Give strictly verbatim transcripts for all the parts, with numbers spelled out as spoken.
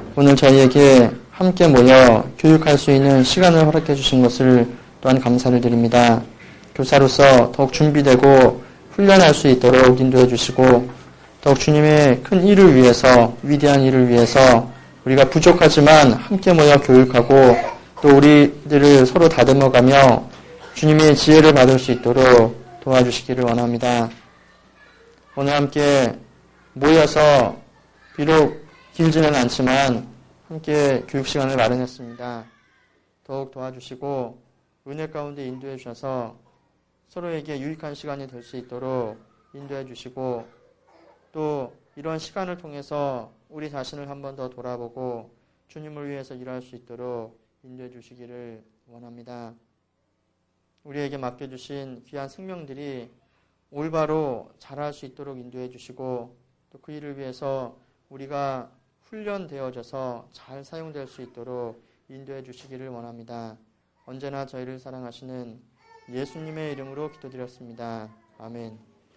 오늘 저희에게 함께 모여 교육할 수 있는 시간을 허락해 주신 것을 또한 감사를 드립니다. 교사로서 더욱 준비되고 훈련할 수 있도록 인도해 주시고 더욱 주님의 큰 일을 위해서, 위대한 일을 위해서 우리가 부족하지만 함께 모여 교육하고 또 우리들을 서로 다듬어가며 주님의 지혜를 받을 수 있도록 도와주시기를 원합니다. 오늘 함께 모여서 비록 길지는 않지만 함께 교육 시간을 마련했습니다. 더욱 도와주시고 은혜 가운데 인도해 주셔서 서로에게 유익한 시간이 될 수 있도록 인도해 주시고 또 이런 시간을 통해서 우리 자신을 한 번 더 돌아보고 주님을 위해서 일할 수 있도록 인도해 주시기를 원합니다. 우리에게 맡겨주신 귀한 생명들이 올바로 자랄 수 있도록 인도해 주시고 또 그 일을 위해서 우리가 훈련되어져서 잘 사용될 수 있도록 인도해 주시기를 원합니다. 언제나 저희를 사랑하시는 예수님의 이름으로 기도드렸습니다. 아멘.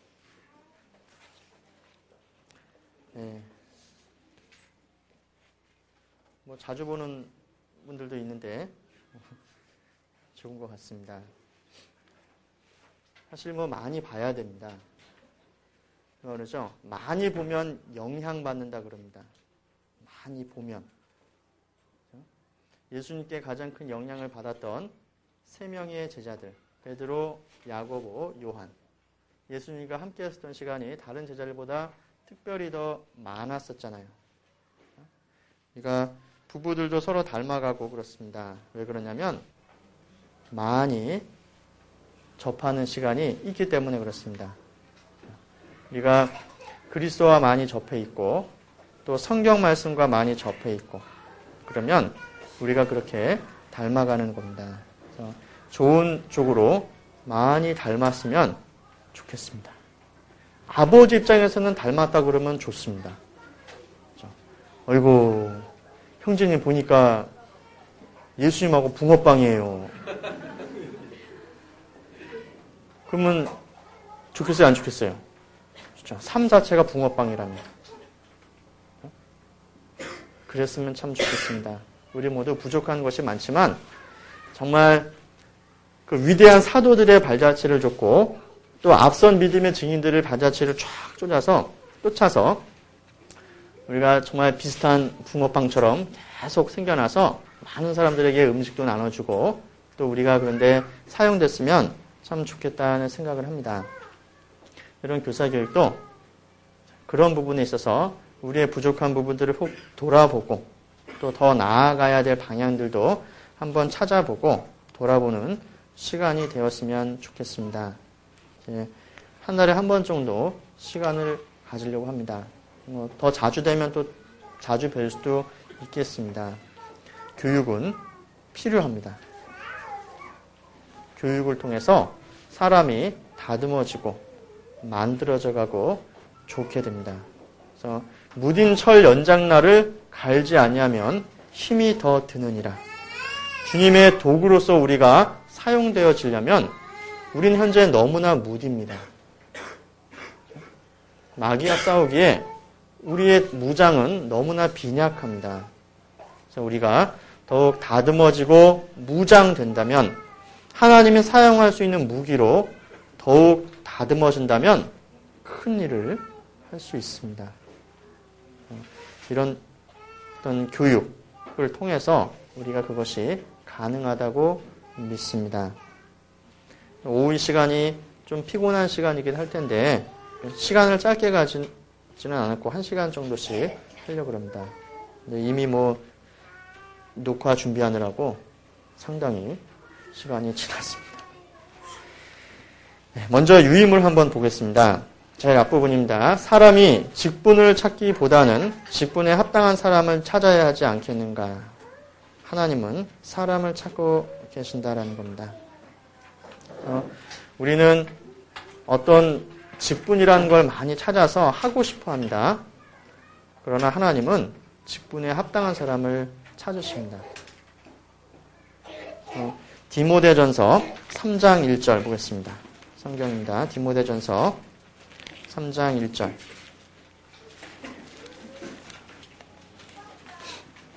네. 뭐 자주 보는 분들도 있는데 좋은 것 같습니다. 사실 뭐 많이 봐야 됩니다. 그러죠. 많이 보면 영향받는다 그럽니다. 많이 보면. 예수님께 가장 큰 영향을 받았던 세 명의 제자들, 베드로, 야고보, 요한. 예수님과 함께 했었던 시간이 다른 제자들보다 특별히 더 많았었잖아요. 그러니까 부부들도 서로 닮아가고 그렇습니다. 왜 그러냐면 많이 접하는 시간이 있기 때문에 그렇습니다. 우리가 그리스도와 많이 접해 있고 또 성경 말씀과 많이 접해 있고 그러면 우리가 그렇게 닮아가는 겁니다. 그래서 좋은 쪽으로 많이 닮았으면 좋겠습니다. 아버지 입장에서는 닮았다 그러면 좋습니다. 그렇죠? 어이구 형제님 보니까 예수님하고 붕어빵이에요. 그러면 좋겠어요 안 좋겠어요? 그렇죠? 삶 자체가 붕어빵이라면 그랬으면 참 좋겠습니다. 우리 모두 부족한 것이 많지만 정말 그 위대한 사도들의 발자취를 쫓고 또 앞선 믿음의 증인들의 발자취를 쫙 쫓아서 쫓아서 우리가 정말 비슷한 붕어빵처럼 계속 생겨나서 많은 사람들에게 음식도 나눠주고 또 우리가 그런데 사용됐으면 참 좋겠다는 생각을 합니다. 이런 교사교육도 그런 부분에 있어서 우리의 부족한 부분들을 혹 돌아보고 또 더 나아가야 될 방향들도 한번 찾아보고 돌아보는 시간이 되었으면 좋겠습니다. 한 달에 한 번 정도 시간을 가지려고 합니다. 더 자주 되면 또 자주 뵐 수도 있겠습니다. 교육은 필요합니다. 교육을 통해서 사람이 다듬어지고 만들어져 가고 좋게 됩니다. 그래서 무딘 철 연장날을 갈지 아니하면 힘이 더 드느니라. 주님의 도구로서 우리가 사용되어지려면 우린 현재 너무나 무디입니다. 마귀와 싸우기에 우리의 무장은 너무나 빈약합니다. 그래서 우리가 더욱 다듬어지고 무장된다면 하나님이 사용할 수 있는 무기로 더욱 다듬어진다면 큰 일을 할 수 있습니다. 이런 어떤 교육을 통해서 우리가 그것이 가능하다고 믿습니다. 오후 이 시간이 좀 피곤한 시간이긴 할 텐데 시간을 짧게 가지는 않았고 한 시간 정도씩 하려고 합니다. 근데 이미 뭐 녹화 준비하느라고 상당히 시간이 지났습니다. 네, 먼저 유임을 한번 보겠습니다. 제일 앞부분입니다. 사람이 직분을 찾기보다는 직분에 합당한 사람을 찾아야 하지 않겠는가. 하나님은 사람을 찾고 계신다라는 겁니다. 어, 우리는 어떤 직분이라는 걸 많이 찾아서 하고 싶어 합니다. 그러나 하나님은 직분에 합당한 사람을 찾으십니다. 어, 디모데전서 삼 장 일 절 보겠습니다. 성경입니다. 디모데전서 삼 장 일 절.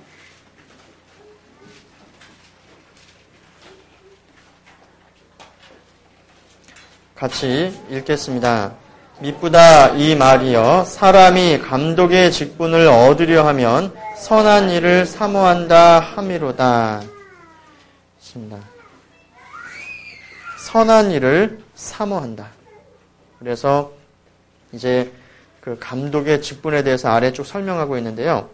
같이 읽겠습니다. 미쁘다 이 말이여 사람이 감독의 직분을 얻으려 하면 선한 일을 사모한다 함이로다. 있습니다. 선한 일을 사모한다. 그래서 이제 그 감독의 직분에 대해서 아래 쭉 설명하고 있는데요.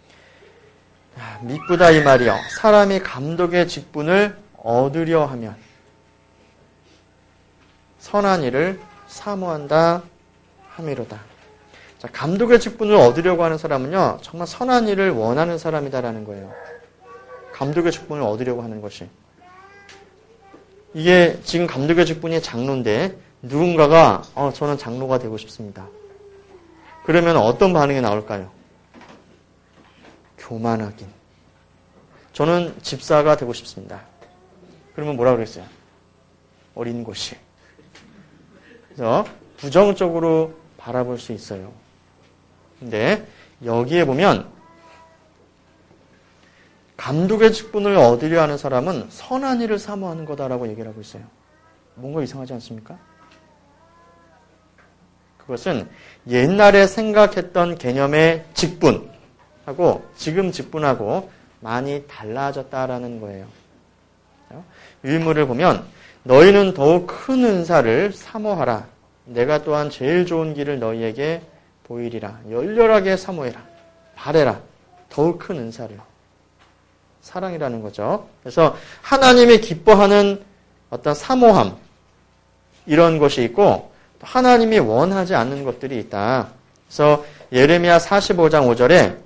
미쁘다 이 말이요. 사람이 감독의 직분을 얻으려 하면 선한 일을 사모한다 함이로다. 자, 감독의 직분을 얻으려고 하는 사람은요, 정말 선한 일을 원하는 사람이다라는 거예요. 감독의 직분을 얻으려고 하는 것이. 이게 지금 감독의 직분이 장로인데 누군가가 어, 저는 장로가 되고 싶습니다. 그러면 어떤 반응이 나올까요? 교만하긴. 저는 집사가 되고 싶습니다. 그러면 뭐라 그랬어요? 어린 곳이. 그래서 부정적으로 바라볼 수 있어요. 근데 여기에 보면 감독의 직분을 얻으려 하는 사람은 선한 일을 사모하는 거다라고 얘기를 하고 있어요. 뭔가 이상하지 않습니까? 그것은 옛날에 생각했던 개념의 직분하고 지금 직분하고 많이 달라졌다라는 거예요. 유인물을 보면 너희는 더욱 큰 은사를 사모하라. 내가 또한 제일 좋은 길을 너희에게 보이리라. 열렬하게 사모해라. 바래라. 더욱 큰 은사를. 사랑이라는 거죠. 그래서 하나님이 기뻐하는 어떤 사모함 이런 것이 있고 하나님이 원하지 않는 것들이 있다. 그래서 예레미야 사십오 장 오 절에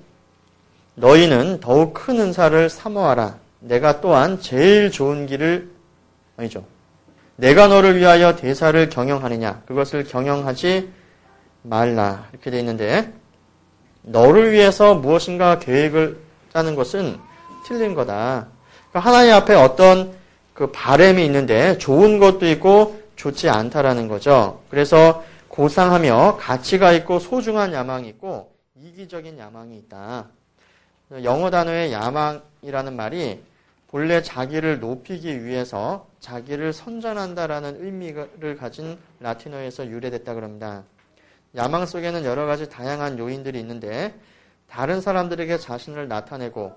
너희는 더욱 큰 은사를 사모하라. 내가 또한 제일 좋은 길을 아니죠. 내가 너를 위하여 대사를 경영하느냐. 그것을 경영하지 말라. 이렇게 되어 있는데 너를 위해서 무엇인가 계획을 짜는 것은 틀린 거다. 그러니까 하나님 앞에 어떤 그 바람이 있는데 좋은 것도 있고 좋지 않다라는 거죠. 그래서 고상하며 가치가 있고 소중한 야망이 있고 이기적인 야망이 있다. 영어 단어의 야망이라는 말이 본래 자기를 높이기 위해서 자기를 선전한다라는 의미를 가진 라틴어에서 유래됐다 그럽니다. 야망 속에는 여러 가지 다양한 요인들이 있는데 다른 사람들에게 자신을 나타내고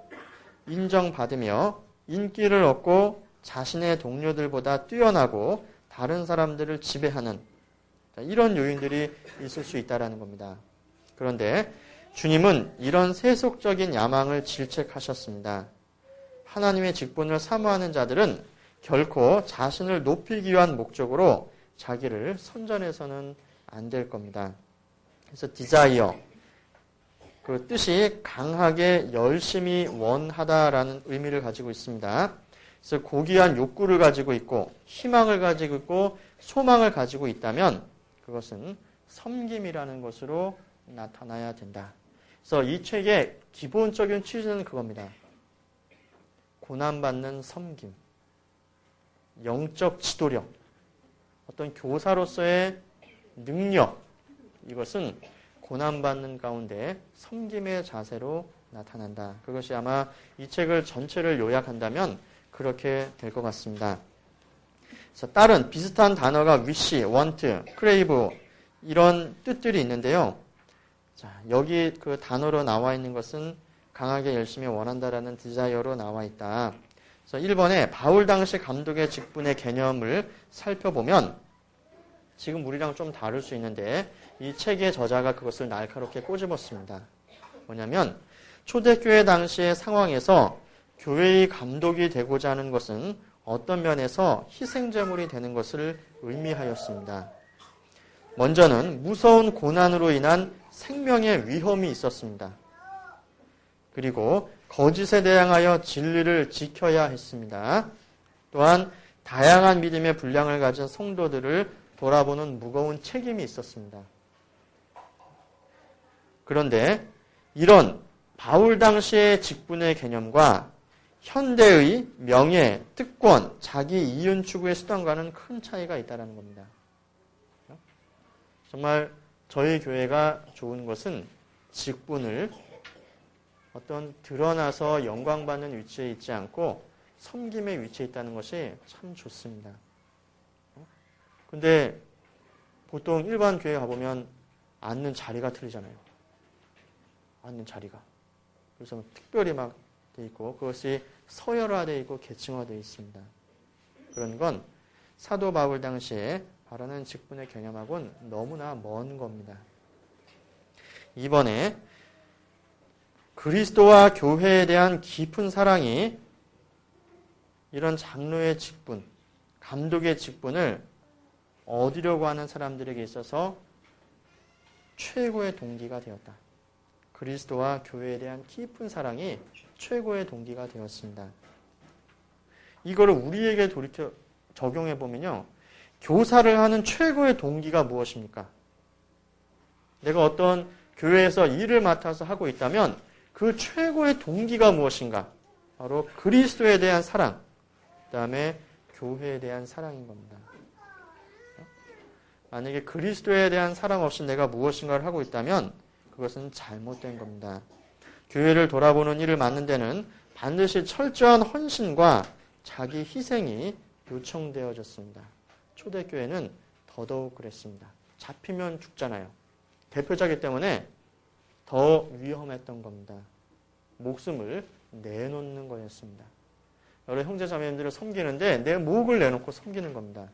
인정받으며 인기를 얻고 자신의 동료들보다 뛰어나고 다른 사람들을 지배하는 이런 요인들이 있을 수 있다는 겁니다. 그런데 주님은 이런 세속적인 야망을 질책하셨습니다. 하나님의 직분을 사모하는 자들은 결코 자신을 높이기 위한 목적으로 자기를 선전해서는 안 될 겁니다. 그래서 디자이어, 그 뜻이 강하게 열심히 원하다라는 의미를 가지고 있습니다. 그래서 고귀한 욕구를 가지고 있고 희망을 가지고 있고 소망을 가지고 있다면 그것은 섬김이라는 것으로 나타나야 된다. 그래서 이 책의 기본적인 취지는 그겁니다. 고난받는 섬김, 영적 지도력, 어떤 교사로서의 능력, 이것은 고난받는 가운데 섬김의 자세로 나타난다. 그것이 아마 이 책을 전체를 요약한다면 그렇게 될 것 같습니다. 그래서 다른 비슷한 단어가 wish, want, crave 이런 뜻들이 있는데요. 자, 여기 그 단어로 나와 있는 것은 강하게 열심히 원한다라는 디자이어로 나와 있다. 그래서 일 번에 바울 당시 감독의 직분의 개념을 살펴보면 지금 우리랑 좀 다를 수 있는데 이 책의 저자가 그것을 날카롭게 꼬집었습니다. 뭐냐면 초대교회 당시의 상황에서 교회의 감독이 되고자 하는 것은 어떤 면에서 희생제물이 되는 것을 의미하였습니다. 먼저는 무서운 고난으로 인한 생명의 위험이 있었습니다. 그리고 거짓에 대항하여 진리를 지켜야 했습니다. 또한 다양한 믿음의 분량을 가진 성도들을 돌아보는 무거운 책임이 있었습니다. 그런데 이런 바울 당시의 직분의 개념과 현대의 명예, 특권, 자기 이윤 추구의 수단과는 큰 차이가 있다는 겁니다. 정말 저희 교회가 좋은 것은 직분을 어떤 드러나서 영광받는 위치에 있지 않고 섬김의 위치에 있다는 것이 참 좋습니다. 근데 보통 일반 교회 가보면 앉는 자리가 틀리잖아요. 앉는 자리가. 그래서 특별히 막 돼 있고 그것이 서열화되어 있고 계층화되어 있습니다. 그런 건 사도 바울 당시에 바라는 직분의 개념하고는 너무나 먼 겁니다. 이번에 그리스도와 교회에 대한 깊은 사랑이 이런 장로의 직분, 감독의 직분을 얻으려고 하는 사람들에게 있어서 최고의 동기가 되었다. 그리스도와 교회에 대한 깊은 사랑이 최고의 동기가 되었습니다. 이거를 우리에게 돌이켜 적용해 보면요. 교사를 하는 최고의 동기가 무엇입니까? 내가 어떤 교회에서 일을 맡아서 하고 있다면 그 최고의 동기가 무엇인가? 바로 그리스도에 대한 사랑, 그 다음에 교회에 대한 사랑인 겁니다. 만약에 그리스도에 대한 사랑 없이 내가 무엇인가를 하고 있다면 그것은 잘못된 겁니다. 교회를 돌아보는 일을 맡는 데는 반드시 철저한 헌신과 자기 희생이 요청되어졌습니다. 초대교회는 더더욱 그랬습니다. 잡히면 죽잖아요. 대표자이기 때문에 더 위험했던 겁니다. 목숨을 내놓는 거였습니다. 여러 형제자매님들을 섬기는데 내 목을 내놓고 섬기는 겁니다.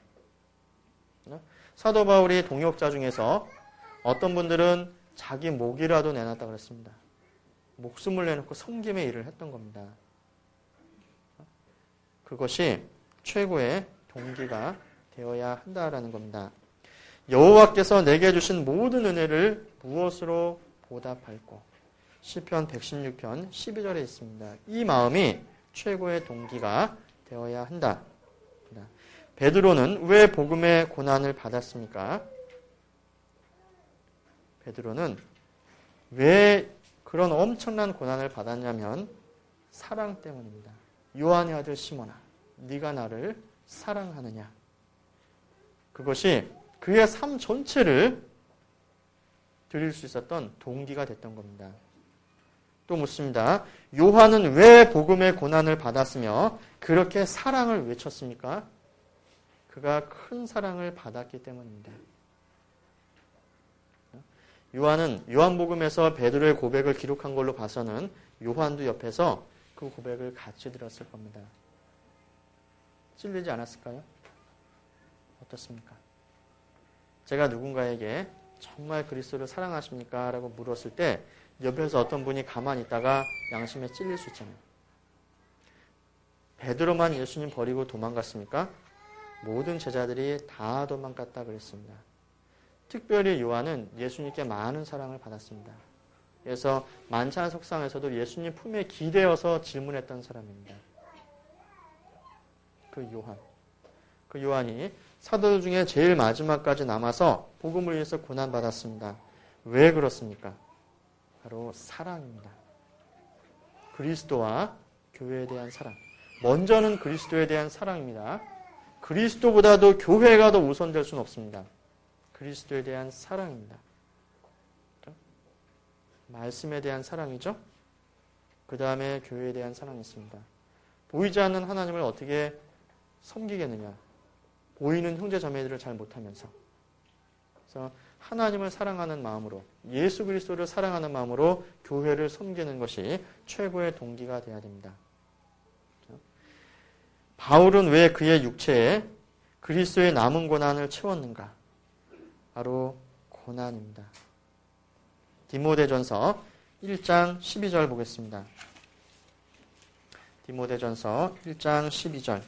사도 바울이 동역자 중에서 어떤 분들은 자기 목이라도 내놨다 그랬습니다. 목숨을 내놓고 섬김의 일을 했던 겁니다. 그것이 최고의 동기가 되어야 한다라는 겁니다. 여호와께서 내게 주신 모든 은혜를 무엇으로 보답할꼬? 시편 백십육 편 십이 절에 있습니다. 이 마음이 최고의 동기가 되어야 한다. 베드로는 왜 복음의 고난을 받았습니까? 베드로는 왜 그런 엄청난 고난을 받았냐면 사랑 때문입니다. 요한의 아들 시몬아, 네가 나를 사랑하느냐? 그것이 그의 삶 전체를 드릴 수 있었던 동기가 됐던 겁니다. 또 묻습니다. 요한은 왜 복음의 고난을 받았으며 그렇게 사랑을 외쳤습니까? 그가 큰 사랑을 받았기 때문입니다. 요한은 요한복음에서 베드로의 고백을 기록한 걸로 봐서는 요한도 옆에서 그 고백을 같이 들었을 겁니다. 찔리지 않았을까요? 어떻습니까? 제가 누군가에게 정말 그리스도를 사랑하십니까? 라고 물었을 때 옆에서 어떤 분이 가만히 있다가 양심에 찔릴 수 있잖아요. 베드로만 예수님 버리고 도망갔습니까? 모든 제자들이 다 도망갔다 그랬습니다. 특별히 요한은 예수님께 많은 사랑을 받았습니다. 그래서 만찬 석상에서도 예수님 품에 기대어서 질문했던 사람입니다. 그 요한. 그 요한이 사도들 중에 제일 마지막까지 남아서 복음을 위해서 고난받았습니다. 왜 그렇습니까? 바로 사랑입니다. 그리스도와 교회에 대한 사랑. 먼저는 그리스도에 대한 사랑입니다. 그리스도보다도 교회가 더 우선될 수는 없습니다. 그리스도에 대한 사랑입니다. 말씀에 대한 사랑이죠. 그 다음에 교회에 대한 사랑이 있습니다. 보이지 않는 하나님을 어떻게 섬기겠느냐. 보이는 형제 자매들을 잘 못하면서. 그래서 하나님을 사랑하는 마음으로, 예수 그리스도를 사랑하는 마음으로 교회를 섬기는 것이 최고의 동기가 되어야 됩니다. 바울은 왜 그의 육체에 그리스도의 남은 고난을 채웠는가? 바로 고난입니다. 디모데전서 일 장 십이 절 보겠습니다. 디모데전서 일 장 십이 절.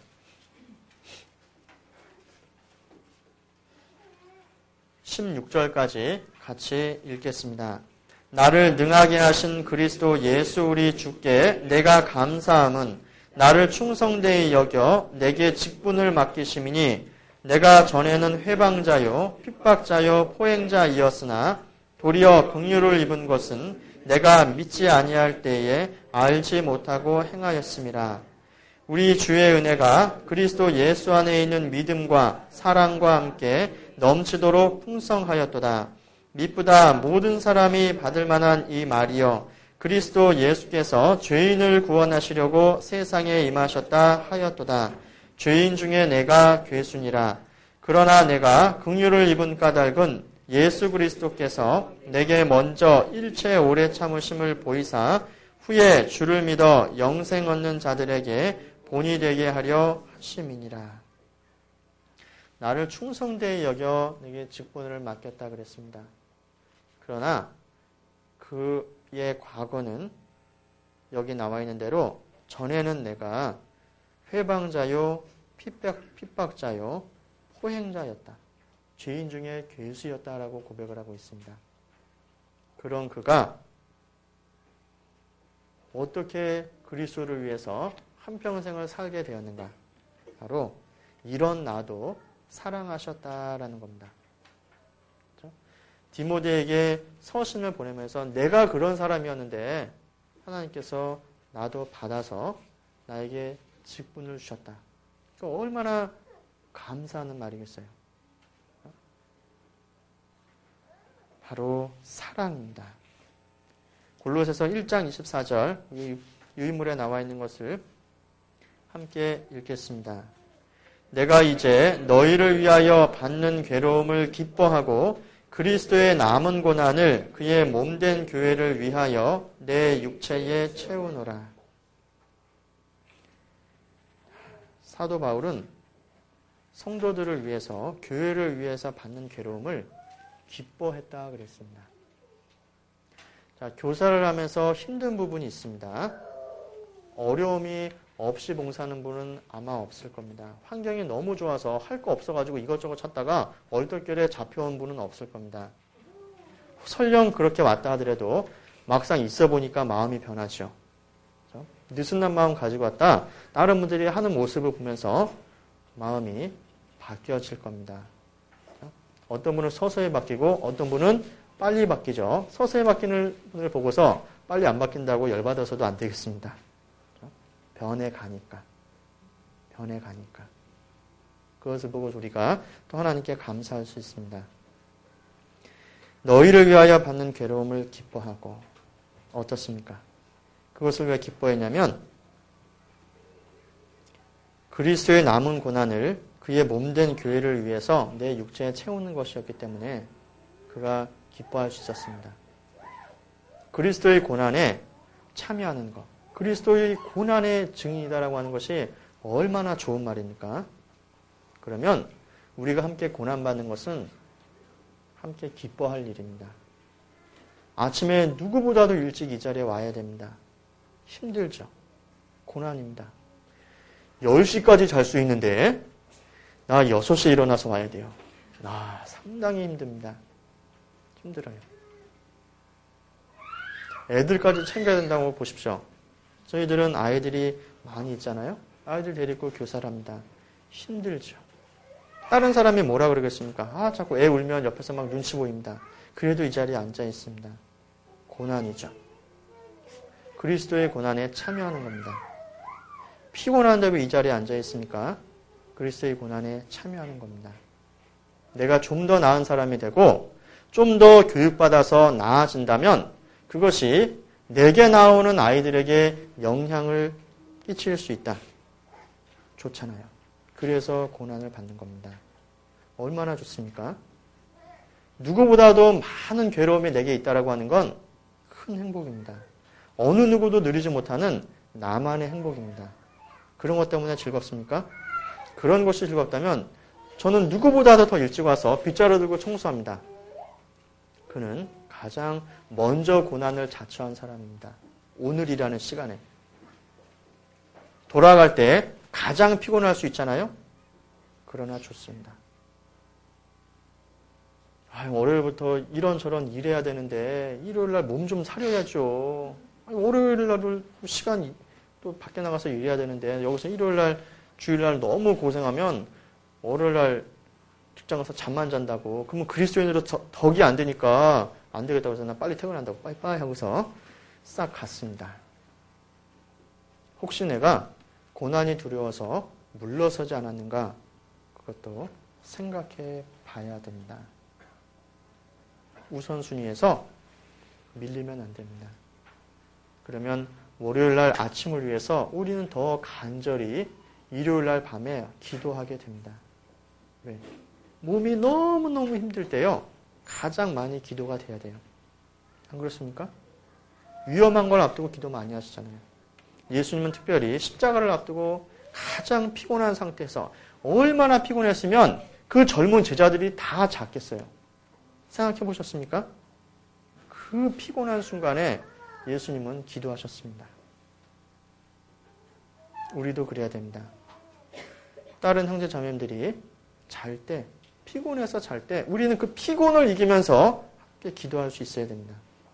십육 절까지 같이 읽겠습니다. 나를 능하게 하신 그리스도 예수 우리 주께 내가 감사함은 나를 충성되이 여겨 내게 직분을 맡기심이니 내가 전에는 회방자요 핍박자요 포행자이었으나 도리어 긍휼을 입은 것은 내가 믿지 아니할 때에 알지 못하고 행하였음이라. 우리 주의 은혜가 그리스도 예수 안에 있는 믿음과 사랑과 함께 넘치도록 풍성하였도다. 미쁘다 모든 사람이 받을 만한 이 말이여 그리스도 예수께서 죄인을 구원하시려고 세상에 임하셨다 하였도다. 죄인 중에 내가 괴순이라. 그러나 내가 긍휼을 입은 까닭은 예수 그리스도께서 내게 먼저 일체 오래 참으심을 보이사 후에 주를 믿어 영생 얻는 자들에게 본이 되게 하려 하심이니라. 나를 충성되이 여겨 내게 직분을 맡겼다 그랬습니다. 그러나 그의 과거는 여기 나와 있는 대로 전에는 내가 회방자요, 핍박, 핍박자요, 포행자였다. 죄인 중에 괴수였다라고 고백을 하고 있습니다. 그런 그가 어떻게 그리스도를 위해서 한평생을 살게 되었는가? 바로 이런 나도 사랑하셨다라는 겁니다. 그렇죠? 디모데에게 서신을 보내면서 내가 그런 사람이었는데 하나님께서 나도 받아서 나에게 직분을 주셨다. 그러니까 얼마나 감사하는 말이겠어요. 바로 사랑입니다. 골로새서 일 장 이십사 절 이 유인물에 나와 있는 것을 함께 읽겠습니다. 내가 이제 너희를 위하여 받는 괴로움을 기뻐하고 그리스도의 남은 고난을 그의 몸된 교회를 위하여 내 육체에 채우노라. 사도 바울은 성도들을 위해서, 교회를 위해서 받는 괴로움을 기뻐했다 그랬습니다. 자, 교사를 하면서 힘든 부분이 있습니다. 어려움이 없이 봉사하는 분은 아마 없을 겁니다. 환경이 너무 좋아서 할 거 없어가지고 이것저것 찾다가 얼떨결에 잡혀온 분은 없을 겁니다. 설령 그렇게 왔다 하더라도 막상 있어 보니까 마음이 변하죠. 느슨한 마음 가지고 왔다. 다른 분들이 하는 모습을 보면서 마음이 바뀌어질 겁니다. 어떤 분은 서서히 바뀌고 어떤 분은 빨리 바뀌죠. 서서히 바뀌는 분을 보고서 빨리 안 바뀐다고 열받아서도 안 되겠습니다. 변해가니까. 변해가니까. 그것을 보고 우리가 또 하나님께 감사할 수 있습니다. 너희를 위하여 받는 괴로움을 기뻐하고 어떻습니까? 그것을 왜 기뻐했냐면 그리스도의 남은 고난을 그의 몸된 교회를 위해서 내 육체에 채우는 것이었기 때문에 그가 기뻐할 수 있었습니다. 그리스도의 고난에 참여하는 것, 그리스도의 고난의 증인이다라고 하는 것이 얼마나 좋은 말입니까? 그러면 우리가 함께 고난받는 것은 함께 기뻐할 일입니다. 아침에 누구보다도 일찍 이 자리에 와야 됩니다. 힘들죠. 고난입니다. 열 시까지 잘 수 있는데 나 여섯 시에 일어나서 와야 돼요. 아, 상당히 힘듭니다. 힘들어요. 애들까지 챙겨야 된다고 보십시오. 저희들은 아이들이 많이 있잖아요. 아이들 데리고 교사를 합니다. 힘들죠. 다른 사람이 뭐라 그러겠습니까? 아, 자꾸 애 울면 옆에서 막 눈치 보입니다. 그래도 이 자리에 앉아 있습니다. 고난이죠. 그리스도의 고난에 참여하는 겁니다. 피곤한데 왜 이 자리에 앉아 있습니까? 그리스도의 고난에 참여하는 겁니다. 내가 좀 더 나은 사람이 되고 좀 더 교육받아서 나아진다면 그것이 내게 나오는 아이들에게 영향을 끼칠 수 있다. 좋잖아요. 그래서 고난을 받는 겁니다. 얼마나 좋습니까? 누구보다도 많은 괴로움이 내게 있다라고 하는 건 큰 행복입니다. 어느 누구도 누리지 못하는 나만의 행복입니다. 그런 것 때문에 즐겁습니까? 그런 것이 즐겁다면 저는 누구보다도 더 일찍 와서 빗자루 들고 청소합니다. 그는 가장 먼저 고난을 자처한 사람입니다. 오늘이라는 시간에. 돌아갈 때 가장 피곤할 수 있잖아요? 그러나 좋습니다. 아, 월요일부터 이런저런 일해야 되는데 일요일날 몸 좀 사려야죠. 월요일날 시간 또 밖에 나가서 일해야 되는데 여기서 일요일날 주일날 너무 고생하면 월요일날 직장 가서 잠만 잔다고. 그러면 그리스도인으로 덕이 안 되니까 안 되겠다고 해서 나 빨리 퇴근한다고 빠이빠이 하고서 싹 갔습니다. 혹시 내가 고난이 두려워서 물러서지 않았는가? 그것도 생각해 봐야 됩니다. 우선순위에서 밀리면 안 됩니다. 그러면 월요일날 아침을 위해서 우리는 더 간절히 일요일날 밤에 기도하게 됩니다. 왜? 몸이 너무너무 힘들 때요. 가장 많이 기도가 돼야 돼요. 안 그렇습니까? 위험한 걸 앞두고 기도 많이 하시잖아요. 예수님은 특별히 십자가를 앞두고 가장 피곤한 상태에서 얼마나 피곤했으면 그 젊은 제자들이 다 잤겠어요. 생각해 보셨습니까? 그 피곤한 순간에 예수님은 기도하셨습니다. 우리도 그래야 됩니다. 다른 형제 자매들이 잘 때, 피곤해서 잘 때 우리는 그 피곤을 이기면서 함께 기도할 수 있어야 됩니다.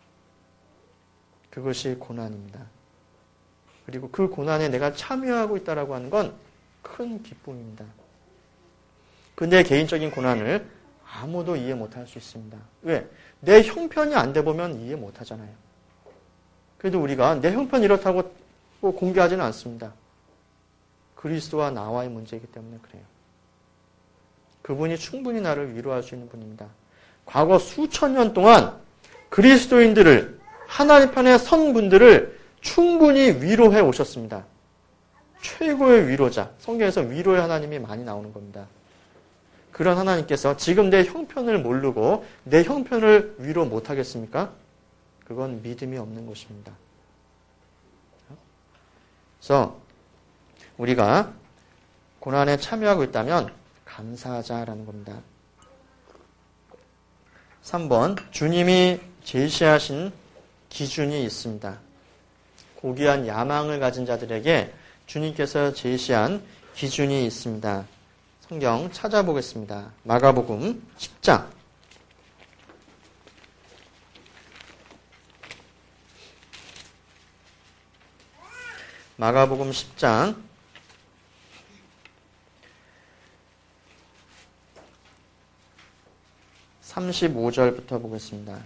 그것이 고난입니다. 그리고 그 고난에 내가 참여하고 있다라고 하는 건 큰 기쁨입니다. 근데 개인적인 고난을 아무도 이해 못할 수 있습니다. 왜? 내 형편이 안 돼 보면 이해 못하잖아요. 그래도 우리가 내 형편이 이렇다고 공개하지는 않습니다. 그리스도와 나와의 문제이기 때문에 그래요. 그분이 충분히 나를 위로할 수 있는 분입니다. 과거 수천 년 동안 그리스도인들을, 하나님 편에 선 분들을 충분히 위로해 오셨습니다. 최고의 위로자, 성경에서 위로의 하나님이 많이 나오는 겁니다. 그런 하나님께서 지금 내 형편을 모르고 내 형편을 위로 못하겠습니까? 그건 믿음이 없는 것입니다. 그래서 우리가 고난에 참여하고 있다면 감사하자라는 겁니다. 삼 번, 주님이 제시하신 기준이 있습니다. 고귀한 야망을 가진 자들에게 주님께서 제시한 기준이 있습니다. 성경 찾아보겠습니다. 마가복음 십 장. 마가복음 십 장 삼십오 절부터 보겠습니다.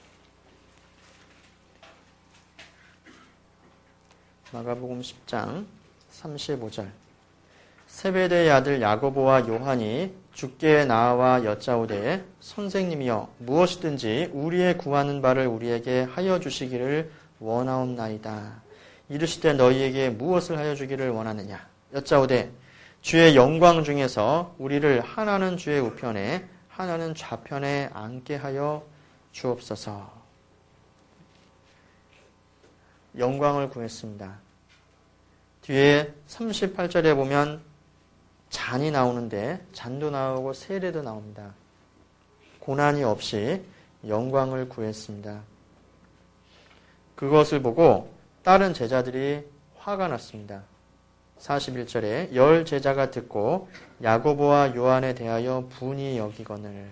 마가복음 십 장 삼십오 절. 세베대의 아들 야고보와 요한이 주께 나와 여짜오되 선생님이여 무엇이든지 우리의 구하는 바를 우리에게 하여 주시기를 원하옵나이다. 이르시되 너희에게 무엇을 하여 주기를 원하느냐. 여짜오되 주의 영광 중에서 우리를 하나는 주의 우편에 하나는 좌편에 앉게 하여 주옵소서. 영광을 구했습니다. 뒤에 삼십팔 절에 보면 잔이 나오는데 잔도 나오고 세례도 나옵니다. 고난이 없이 영광을 구했습니다. 그것을 보고 다른 제자들이 화가 났습니다. 사십일 절에 열 제자가 듣고 야고보와 요한에 대하여 분이 여기거늘.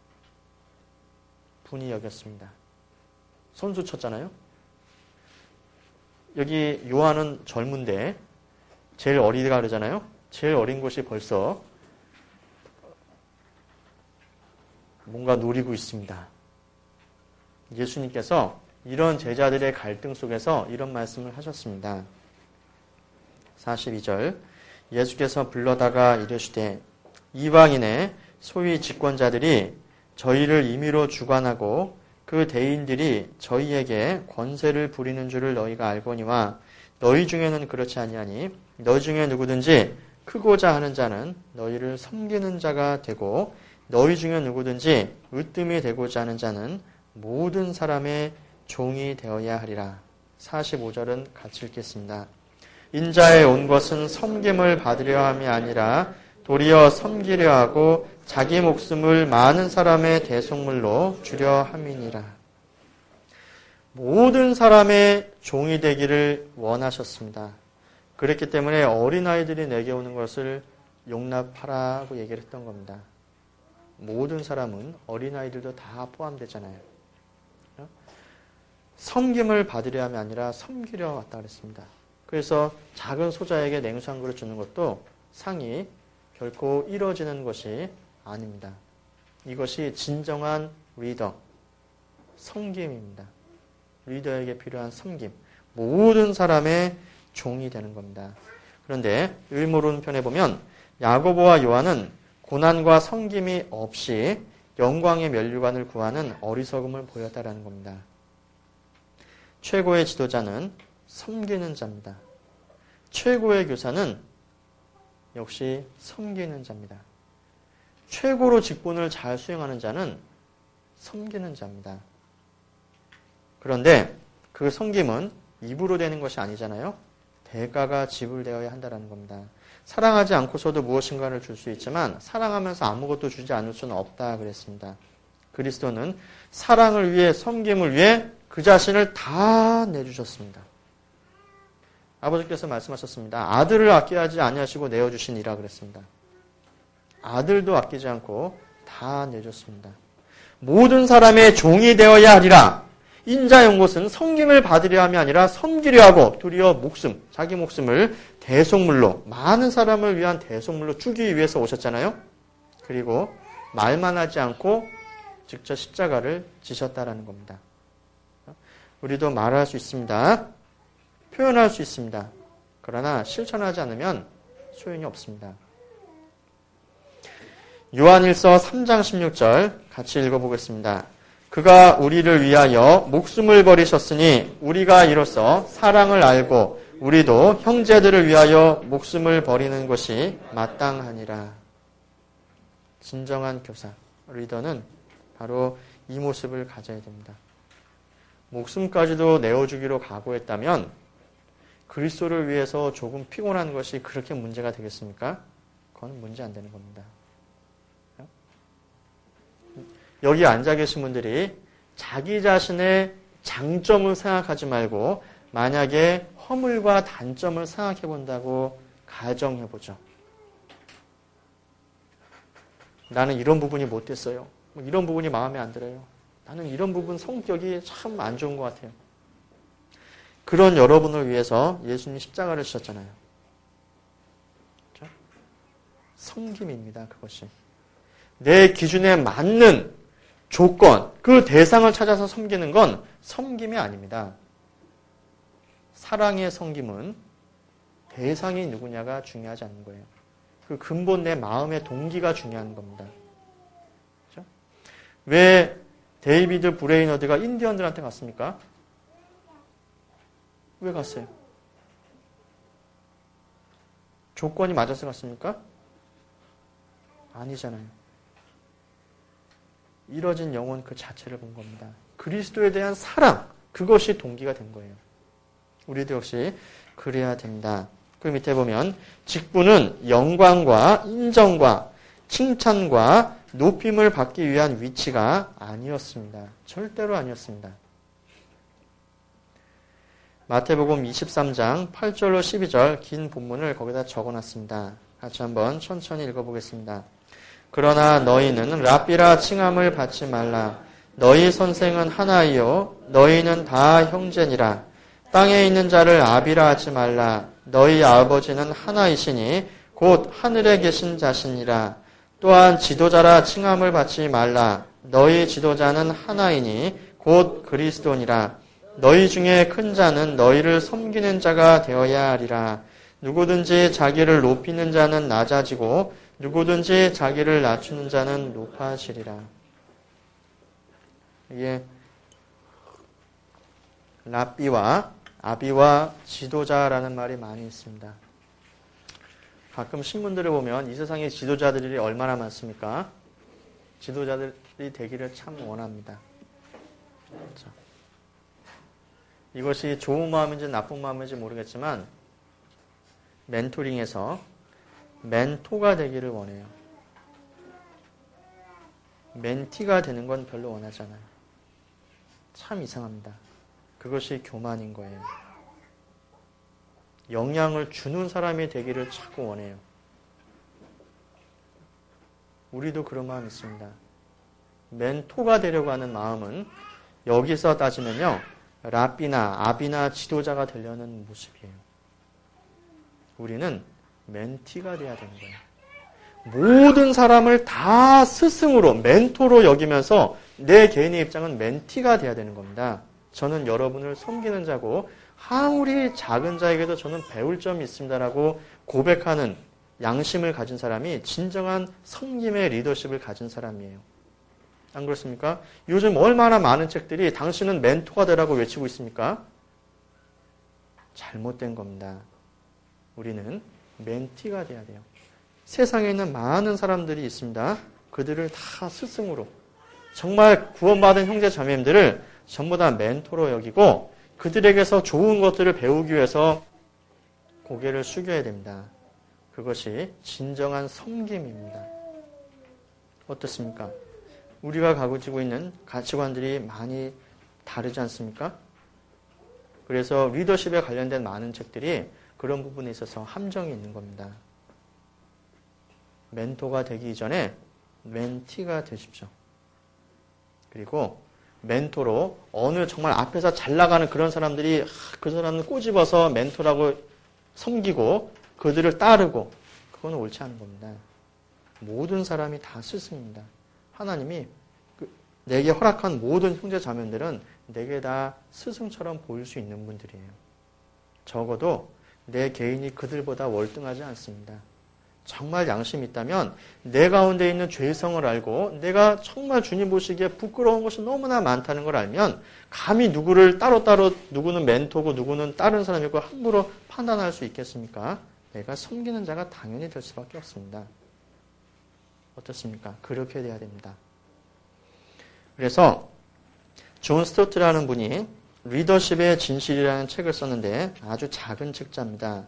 분이 여겼습니다. 손수 쳤잖아요. 여기 요한은 젊은데 제일 어리다 그러잖아요. 제일 어린 것이 벌써 뭔가 노리고 있습니다. 예수님께서 이런 제자들의 갈등 속에서 이런 말씀을 하셨습니다. 사십이 절 예수께서 불러다가 이르시되 이방인의 소위 집권자들이 저희를 임의로 주관하고 그 대인들이 저희에게 권세를 부리는 줄을 너희가 알거니와 너희 중에는 그렇지 아니하니 너희 중에 누구든지 크고자 하는 자는 너희를 섬기는 자가 되고 너희 중에 누구든지 으뜸이 되고자 하는 자는 모든 사람의 종이 되어야 하리라. 사십오 절은 같이 읽겠습니다. 인자에 온 것은 섬김을 받으려 함이 아니라 도리어 섬기려 하고 자기 목숨을 많은 사람의 대속물로 주려 함이니라. 모든 사람의 종이 되기를 원하셨습니다. 그랬기 때문에 어린아이들이 내게 오는 것을 용납하라고 얘기를 했던 겁니다. 모든 사람은 어린아이들도 다 포함되잖아요. 섬김을 받으려 함이 아니라 섬기려 왔다 그랬습니다. 그래서 작은 소자에게 냉수 한 그릇 주는 것도 상이 결코 이뤄지는 것이 아닙니다. 이것이 진정한 리더, 섬김입니다. 리더에게 필요한 섬김, 모든 사람의 종이 되는 겁니다. 그런데 의모론 편에 보면 야고보와 요한은 고난과 섬김이 없이 영광의 면류관을 구하는 어리석음을 보였다라는 겁니다. 최고의 지도자는 섬기는 자입니다. 최고의 교사는 역시 섬기는 자입니다. 최고로 직분을 잘 수행하는 자는 섬기는 자입니다. 그런데 그 섬김은 입으로 되는 것이 아니잖아요. 대가가 지불되어야 한다는 겁니다. 사랑하지 않고서도 무엇인가를 줄 수 있지만 사랑하면서 아무것도 주지 않을 수는 없다 그랬습니다. 그리스도는 사랑을 위해, 섬김을 위해 그 자신을 다 내주셨습니다. 아버지께서 말씀하셨습니다. 아들을 아껴하지 아니하시고 내어주시니라 그랬습니다. 아들도 아끼지 않고 다 내줬습니다. 모든 사람의 종이 되어야 하리라. 인자의 것은 섬김을 받으려 함이 아니라 섬기려 하고 도리어 목숨, 자기 목숨을 대속물로, 많은 사람을 위한 대속물로 주기 위해서 오셨잖아요. 그리고 말만 하지 않고 직접 십자가를 지셨다라는 겁니다. 우리도 말할 수 있습니다. 표현할 수 있습니다. 그러나 실천하지 않으면 소용이 없습니다. 요한일서 삼 장 십육 절 같이 읽어보겠습니다. 그가 우리를 위하여 목숨을 버리셨으니 우리가 이로써 사랑을 알고 우리도 형제들을 위하여 목숨을 버리는 것이 마땅하니라. 진정한 교사, 리더는 바로 이 모습을 가져야 됩니다. 목숨까지도 내어주기로 각오했다면 그리스도를 위해서 조금 피곤한 것이 그렇게 문제가 되겠습니까? 그건 문제 안 되는 겁니다. 여기 앉아 계신 분들이 자기 자신의 장점을 생각하지 말고 만약에 허물과 단점을 생각해 본다고 가정해 보죠. 나는 이런 부분이 못됐어요. 이런 부분이 마음에 안 들어요. 나는 이런 부분 성격이 참 안 좋은 것 같아요. 그런 여러분을 위해서 예수님이 십자가를 지셨잖아요. 그렇죠? 섬김입니다. 그것이. 내 기준에 맞는 조건, 그 대상을 찾아서 섬기는 건 섬김이 아닙니다. 사랑의 섬김은 대상이 누구냐가 중요하지 않는 거예요. 그 근본 내 마음의 동기가 중요한 겁니다. 그렇죠? 왜 데이비드 브레이너드가 인디언들한테 갔습니까? 왜 갔어요? 조건이 맞아서 갔습니까? 아니잖아요. 이뤄진 영혼 그 자체를 본 겁니다. 그리스도에 대한 사랑, 그것이 동기가 된 거예요. 우리도 역시 그래야 됩니다. 그 밑에 보면 직분은 영광과 인정과 칭찬과 높임을 받기 위한 위치가 아니었습니다. 절대로 아니었습니다. 마태복음 이십삼 장 팔 절로 십이 절 긴 본문을 거기다 적어놨습니다. 같이 한번 천천히 읽어보겠습니다. 그러나 너희는 랍비라 칭함을 받지 말라. 너희 선생은 하나이요 너희는 다 형제니라. 땅에 있는 자를 아비라 하지 말라. 너희 아버지는 하나이시니 곧 하늘에 계신 자시니라. 또한 지도자라 칭함을 받지 말라. 너희 지도자는 하나이니 곧 그리스도니라. 너희 중에 큰 자는 너희를 섬기는 자가 되어야 하리라. 누구든지 자기를 높이는 자는 낮아지고 누구든지 자기를 낮추는 자는 높아지리라. 이게 랍비와 아비와 지도자라는 말이 많이 있습니다. 가끔 신문들을 보면 이 세상에 지도자들이 얼마나 많습니까? 지도자들이 되기를 참 원합니다. 그렇죠? 이것이 좋은 마음인지 나쁜 마음인지 모르겠지만 멘토링에서 멘토가 되기를 원해요. 멘티가 되는 건 별로 원하지 않아요. 참 이상합니다. 그것이 교만인 거예요. 영향을 주는 사람이 되기를 자꾸 원해요. 우리도 그런 마음이 있습니다. 멘토가 되려고 하는 마음은 여기서 따지면요. 랍비나 아비나 지도자가 되려는 모습이에요. 우리는 멘티가 돼야 되는 거예요. 모든 사람을 다 스승으로, 멘토로 여기면서 내 개인의 입장은 멘티가 돼야 되는 겁니다. 저는 여러분을 섬기는 자고 아무리 작은 자에게도 저는 배울 점이 있습니다라고 고백하는 양심을 가진 사람이 진정한 섬김의 리더십을 가진 사람이에요. 안 그렇습니까? 요즘 얼마나 많은 책들이 당신은 멘토가 되라고 외치고 있습니까? 잘못된 겁니다. 우리는 멘티가 돼야 돼요. 세상에 있는 많은 사람들이 있습니다. 그들을 다 스승으로, 정말 구원받은 형제 자매님들을 전부 다 멘토로 여기고 그들에게서 좋은 것들을 배우기 위해서 고개를 숙여야 됩니다. 그것이 진정한 섬김입니다. 어떻습니까? 우리가 가지고 있는 가치관들이 많이 다르지 않습니까? 그래서 리더십에 관련된 많은 책들이 그런 부분에 있어서 함정이 있는 겁니다. 멘토가 되기 이전에 멘티가 되십시오. 그리고 멘토로 어느 정말 앞에서 잘 나가는 그런 사람들이 그 사람을 꼬집어서 멘토라고 섬기고 그들을 따르고, 그건 옳지 않은 겁니다. 모든 사람이 다 스승입니다. 하나님이 내게 허락한 모든 형제 자매들은 내게 다 스승처럼 보일 수 있는 분들이에요. 적어도 내 개인이 그들보다 월등하지 않습니다. 정말 양심이 있다면 내 가운데 있는 죄성을 알고 내가 정말 주님 보시기에 부끄러운 것이 너무나 많다는 걸 알면 감히 누구를 따로따로 누구는 멘토고 누구는 다른 사람이고 함부로 판단할 수 있겠습니까? 내가 섬기는 자가 당연히 될 수밖에 없습니다. 어떻습니까? 그렇게 돼야 됩니다. 그래서 존 스토트라는 분이 리더십의 진실이라는 책을 썼는데 아주 작은 책자입니다.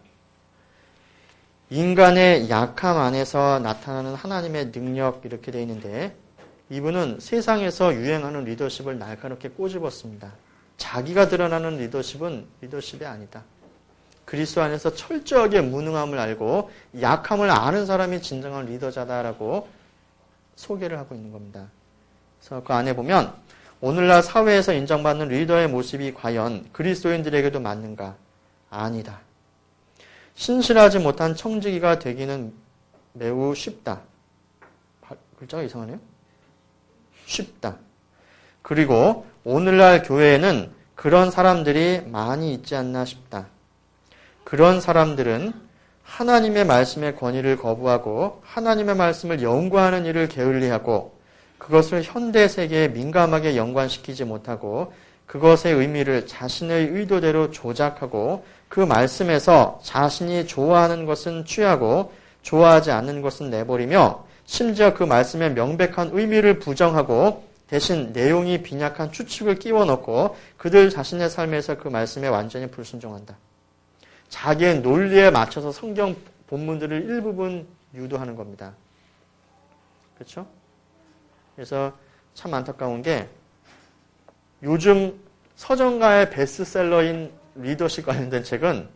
인간의 약함 안에서 나타나는 하나님의 능력, 이렇게 되어 있는데 이분은 세상에서 유행하는 리더십을 날카롭게 꼬집었습니다. 자기가 드러나는 리더십은 리더십이 아니다. 그리스도 안에서 철저하게 무능함을 알고 약함을 아는 사람이 진정한 리더자다라고 소개를 하고 있는 겁니다. 그래서 그 안에 보면 오늘날 사회에서 인정받는 리더의 모습이 과연 그리스도인들에게도 맞는가? 아니다. 신실하지 못한 청지기가 되기는 매우 쉽다. 글자가 이상하네요. 쉽다. 그리고 오늘날 교회에는 그런 사람들이 많이 있지 않나 싶다. 그런 사람들은 하나님의 말씀의 권위를 거부하고 하나님의 말씀을 연구하는 일을 게을리하고 그것을 현대 세계에 민감하게 연관시키지 못하고 그것의 의미를 자신의 의도대로 조작하고 그 말씀에서 자신이 좋아하는 것은 취하고 좋아하지 않는 것은 내버리며 심지어 그 말씀의 명백한 의미를 부정하고 대신 내용이 빈약한 추측을 끼워 넣고 그들 자신의 삶에서 그 말씀에 완전히 불순종한다. 자기의 논리에 맞춰서 성경 본문들을 일부분 유도하는 겁니다. 그렇죠? 그래서 참 안타까운 게 요즘 서정가의 베스트셀러인 리더십 관련된 책은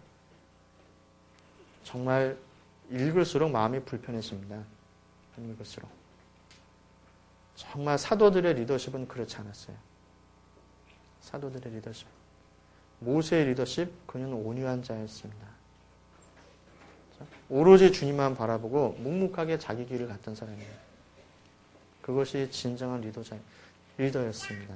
정말 읽을수록 마음이 불편해집니다. 읽을수록. 정말 사도들의 리더십은 그렇지 않았어요. 사도들의 리더십. 모세의 리더십, 그는 온유한 자였습니다. 오로지 주님만 바라보고 묵묵하게 자기 길을 갔던 사람이에요. 그것이 진정한 리더자, 리더였습니다.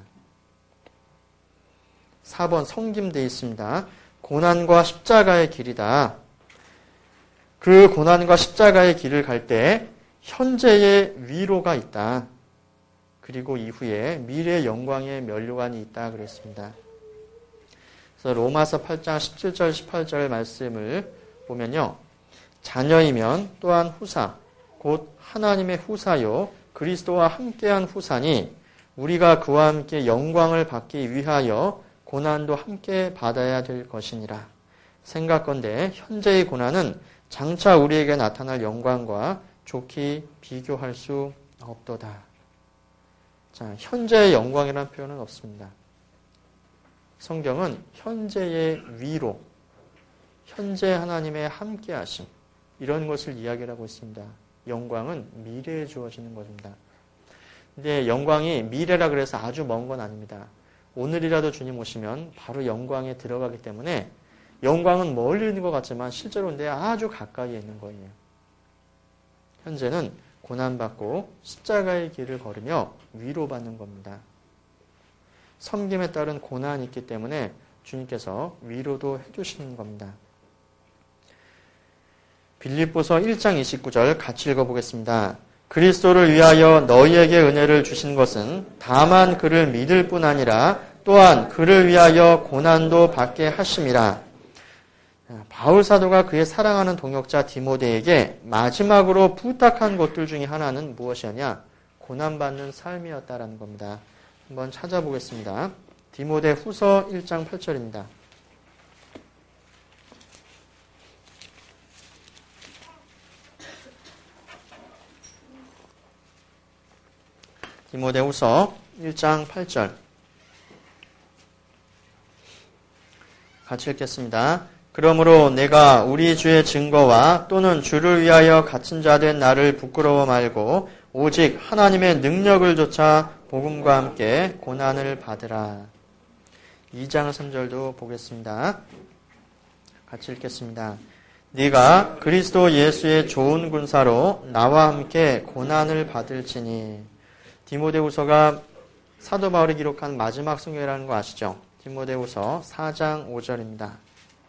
사 번 섬김되어 있습니다. 고난과 십자가의 길이다. 그 고난과 십자가의 길을 갈 때 현재의 위로가 있다. 그리고 이후에 미래의 영광의 면류관이 있다 그랬습니다. 그래서 로마서 팔 장 십칠 절 십팔 절 말씀을 보면요. 자녀이면 또한 후사, 곧 하나님의 후사요 그리스도와 함께한 후사니 우리가 그와 함께 영광을 받기 위하여 고난도 함께 받아야 될 것이니라. 생각건대 현재의 고난은 장차 우리에게 나타날 영광과 좋게 비교할 수 없도다. 자, 현재의 영광이라는 표현은 없습니다. 성경은 현재의 위로, 현재 하나님의 함께하심, 이런 것을 이야기를 하고 있습니다. 영광은 미래에 주어지는 것입니다. 근데 영광이 미래라 그래서 아주 먼 건 아닙니다. 오늘이라도 주님 오시면 바로 영광에 들어가기 때문에 영광은 멀리 있는 것 같지만 실제로 내 아주 가까이에 있는 거예요. 현재는 고난받고 십자가의 길을 걸으며 위로받는 겁니다. 섬김에 따른 고난이 있기 때문에 주님께서 위로도 해주시는 겁니다. 빌립보서 일 장 이십구 절 같이 읽어보겠습니다. 그리스도를 위하여 너희에게 은혜를 주신 것은 다만 그를 믿을 뿐 아니라 또한 그를 위하여 고난도 받게 하심이라. 바울 사도가 그의 사랑하는 동역자 디모데에게 마지막으로 부탁한 것들 중에 하나는 무엇이었냐? 고난받는 삶이었다라는 겁니다. 한번 찾아보겠습니다. 디모데 후서 일 장 팔 절입니다. 디모데 후서 일 장 팔 절. 같이 읽겠습니다. 그러므로 내가 우리 주의 증거와 또는 주를 위하여 갇힌 자 된 나를 부끄러워 말고 오직 하나님의 능력을 조차 복음과 함께 고난을 받으라. 이 장 삼 절도 보겠습니다. 같이 읽겠습니다. 네가 그리스도 예수의 좋은 군사로 나와 함께 고난을 받을지니. 디모데후서가 사도 바울이 기록한 마지막 성경이라는 거 아시죠? 디모데후서 사 장 오 절입니다.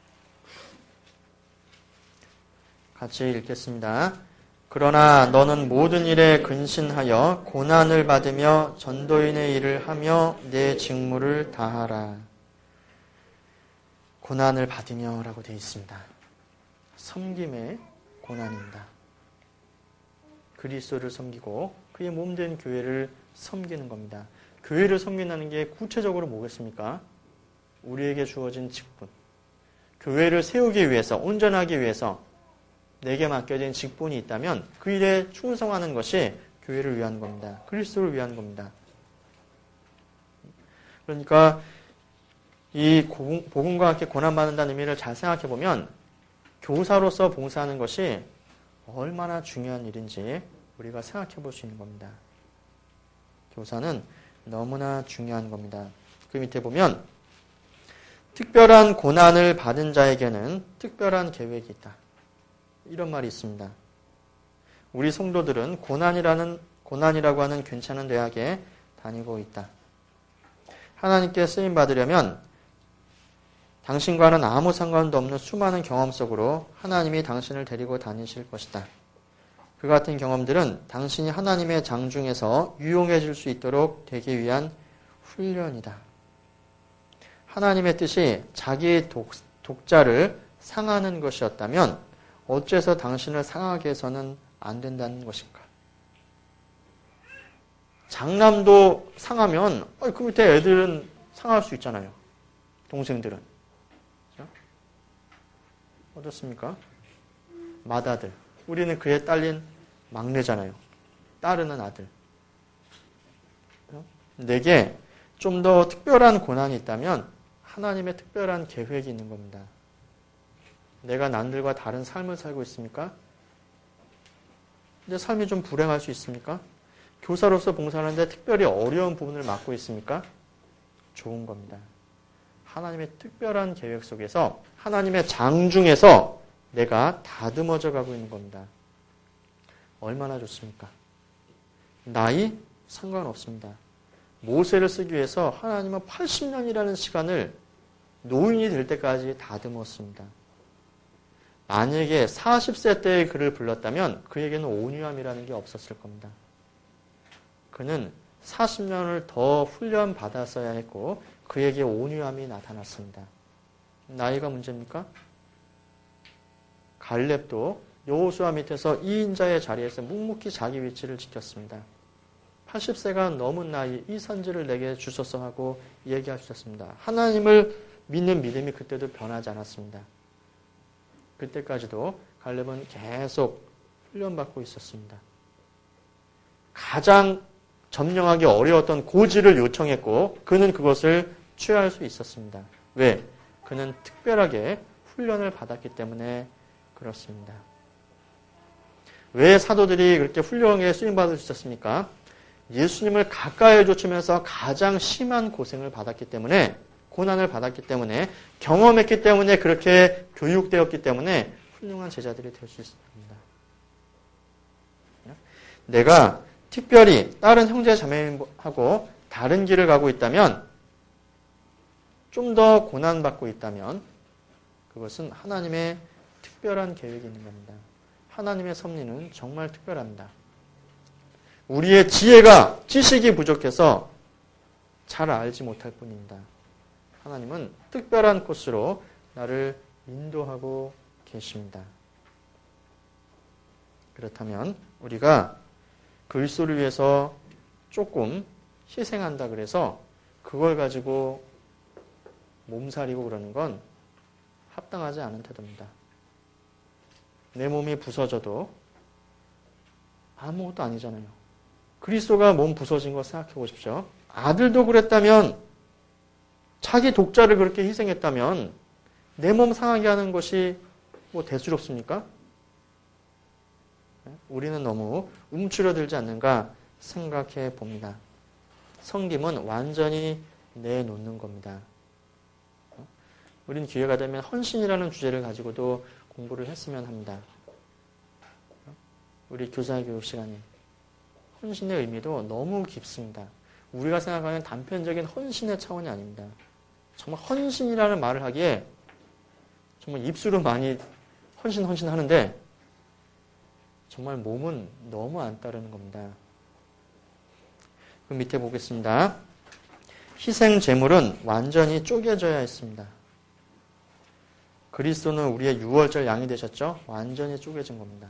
같이 읽겠습니다. 그러나 너는 모든 일에 근신하여 고난을 받으며 전도인의 일을 하며 내 직무를 다하라. 고난을 받으며 라고 되어 있습니다. 섬김의 고난입니다. 그리스도를 섬기고 그의 몸된 교회를 섬기는 겁니다. 교회를 섬긴다는 게 구체적으로 뭐겠습니까? 우리에게 주어진 직분. 교회를 세우기 위해서, 온전하기 위해서 내게 맡겨진 직분이 있다면 그 일에 충성하는 것이 교회를 위한 겁니다. 그리스도를 위한 겁니다. 그러니까 이 복음과 함께 고난받는다는 의미를 잘 생각해 보면 교사로서 봉사하는 것이 얼마나 중요한 일인지 우리가 생각해 볼 수 있는 겁니다. 교사는 너무나 중요한 겁니다. 그 밑에 보면 특별한 고난을 받은 자에게는 특별한 계획이 있다. 이런 말이 있습니다. 우리 성도들은 고난이라는, 고난이라고 하는 괜찮은 대학에 다니고 있다. 하나님께 쓰임 받으려면 당신과는 아무 상관도 없는 수많은 경험 속으로 하나님이 당신을 데리고 다니실 것이다. 그 같은 경험들은 당신이 하나님의 장중에서 유용해질 수 있도록 되기 위한 훈련이다. 하나님의 뜻이 자기 독, 독자를 상하는 것이었다면 어째서 당신을 상하게 해서는 안 된다는 것인가? 장남도 상하면 그 밑에 애들은 상할 수 있잖아요. 동생들은. 그렇죠? 어떻습니까? 맏아들. 우리는 그에 딸린 막내잖아요. 따르는 아들. 내게 좀 더 특별한 고난이 있다면 하나님의 특별한 계획이 있는 겁니다. 내가 남들과 다른 삶을 살고 있습니까? 내 삶이 좀 불행할 수 있습니까? 교사로서 봉사하는데 특별히 어려운 부분을 맡고 있습니까? 좋은 겁니다. 하나님의 특별한 계획 속에서 하나님의 장중에서 내가 다듬어져 가고 있는 겁니다. 얼마나 좋습니까? 나이 상관없습니다. 모세를 쓰기 위해서 하나님은 팔십 년이라는 시간을 노인이 될 때까지 다듬었습니다. 만약에 사십 세 때의 그를 불렀다면 그에게는 온유함이라는 게 없었을 겁니다. 그는 사십 년을 더 훈련 받았어야 했고 그에게 온유함이 나타났습니다. 나이가 문제입니까? 갈렙도 여호수아 밑에서 이인자의 자리에서 묵묵히 자기 위치를 지켰습니다. 팔십 세가 넘은 나이 이 선지를 내게 주소서 하고 얘기하셨습니다. 하나님을 믿는 믿음이 그때도 변하지 않았습니다. 그때까지도 갈렙은 계속 훈련받고 있었습니다. 가장 점령하기 어려웠던 고지를 요청했고 그는 그것을 취할 수 있었습니다. 왜? 그는 특별하게 훈련을 받았기 때문에 그렇습니다. 왜 사도들이 그렇게 훌륭하게 쓰임받을 수 있었습니까? 예수님을 가까이 좇으면서 가장 심한 고생을 받았기 때문에 고난을 받았기 때문에 경험했기 때문에 그렇게 교육되었기 때문에 훌륭한 제자들이 될 수 있습니다. 내가 특별히 다른 형제 자매하고 다른 길을 가고 있다면 좀 더 고난받고 있다면 그것은 하나님의 특별한 계획이 있는 겁니다. 하나님의 섭리는 정말 특별합니다. 우리의 지혜가 지식이 부족해서 잘 알지 못할 뿐입니다. 하나님은 특별한 코스로 나를 인도하고 계십니다. 그렇다면 우리가 그리스도를 위해서 조금 희생한다 그래서 그걸 가지고 몸살이고 그러는 건 합당하지 않은 태도입니다. 내 몸이 부서져도 아무것도 아니잖아요. 그리스도가 몸 부서진 거 생각해 보십시오. 아들도 그랬다면, 자기 독자를 그렇게 희생했다면 내 몸 상하게 하는 것이 뭐 대수롭습니까? 우리는 너무 움츠러들지 않는가 생각해 봅니다. 섬김은 완전히 내놓는 겁니다. 우리는 기회가 되면 헌신이라는 주제를 가지고도 공부를 했으면 합니다. 우리 교사교육 시간에 헌신의 의미도 너무 깊습니다. 우리가 생각하는 단편적인 헌신의 차원이 아닙니다. 정말 헌신이라는 말을 하기에 정말 입술은 많이 헌신 헌신 하는데 정말 몸은 너무 안 따르는 겁니다. 그 밑에 보겠습니다. 희생 제물은 완전히 쪼개져야 했습니다. 그리스도는 우리의 유월절 양이 되셨죠? 완전히 쪼개진 겁니다.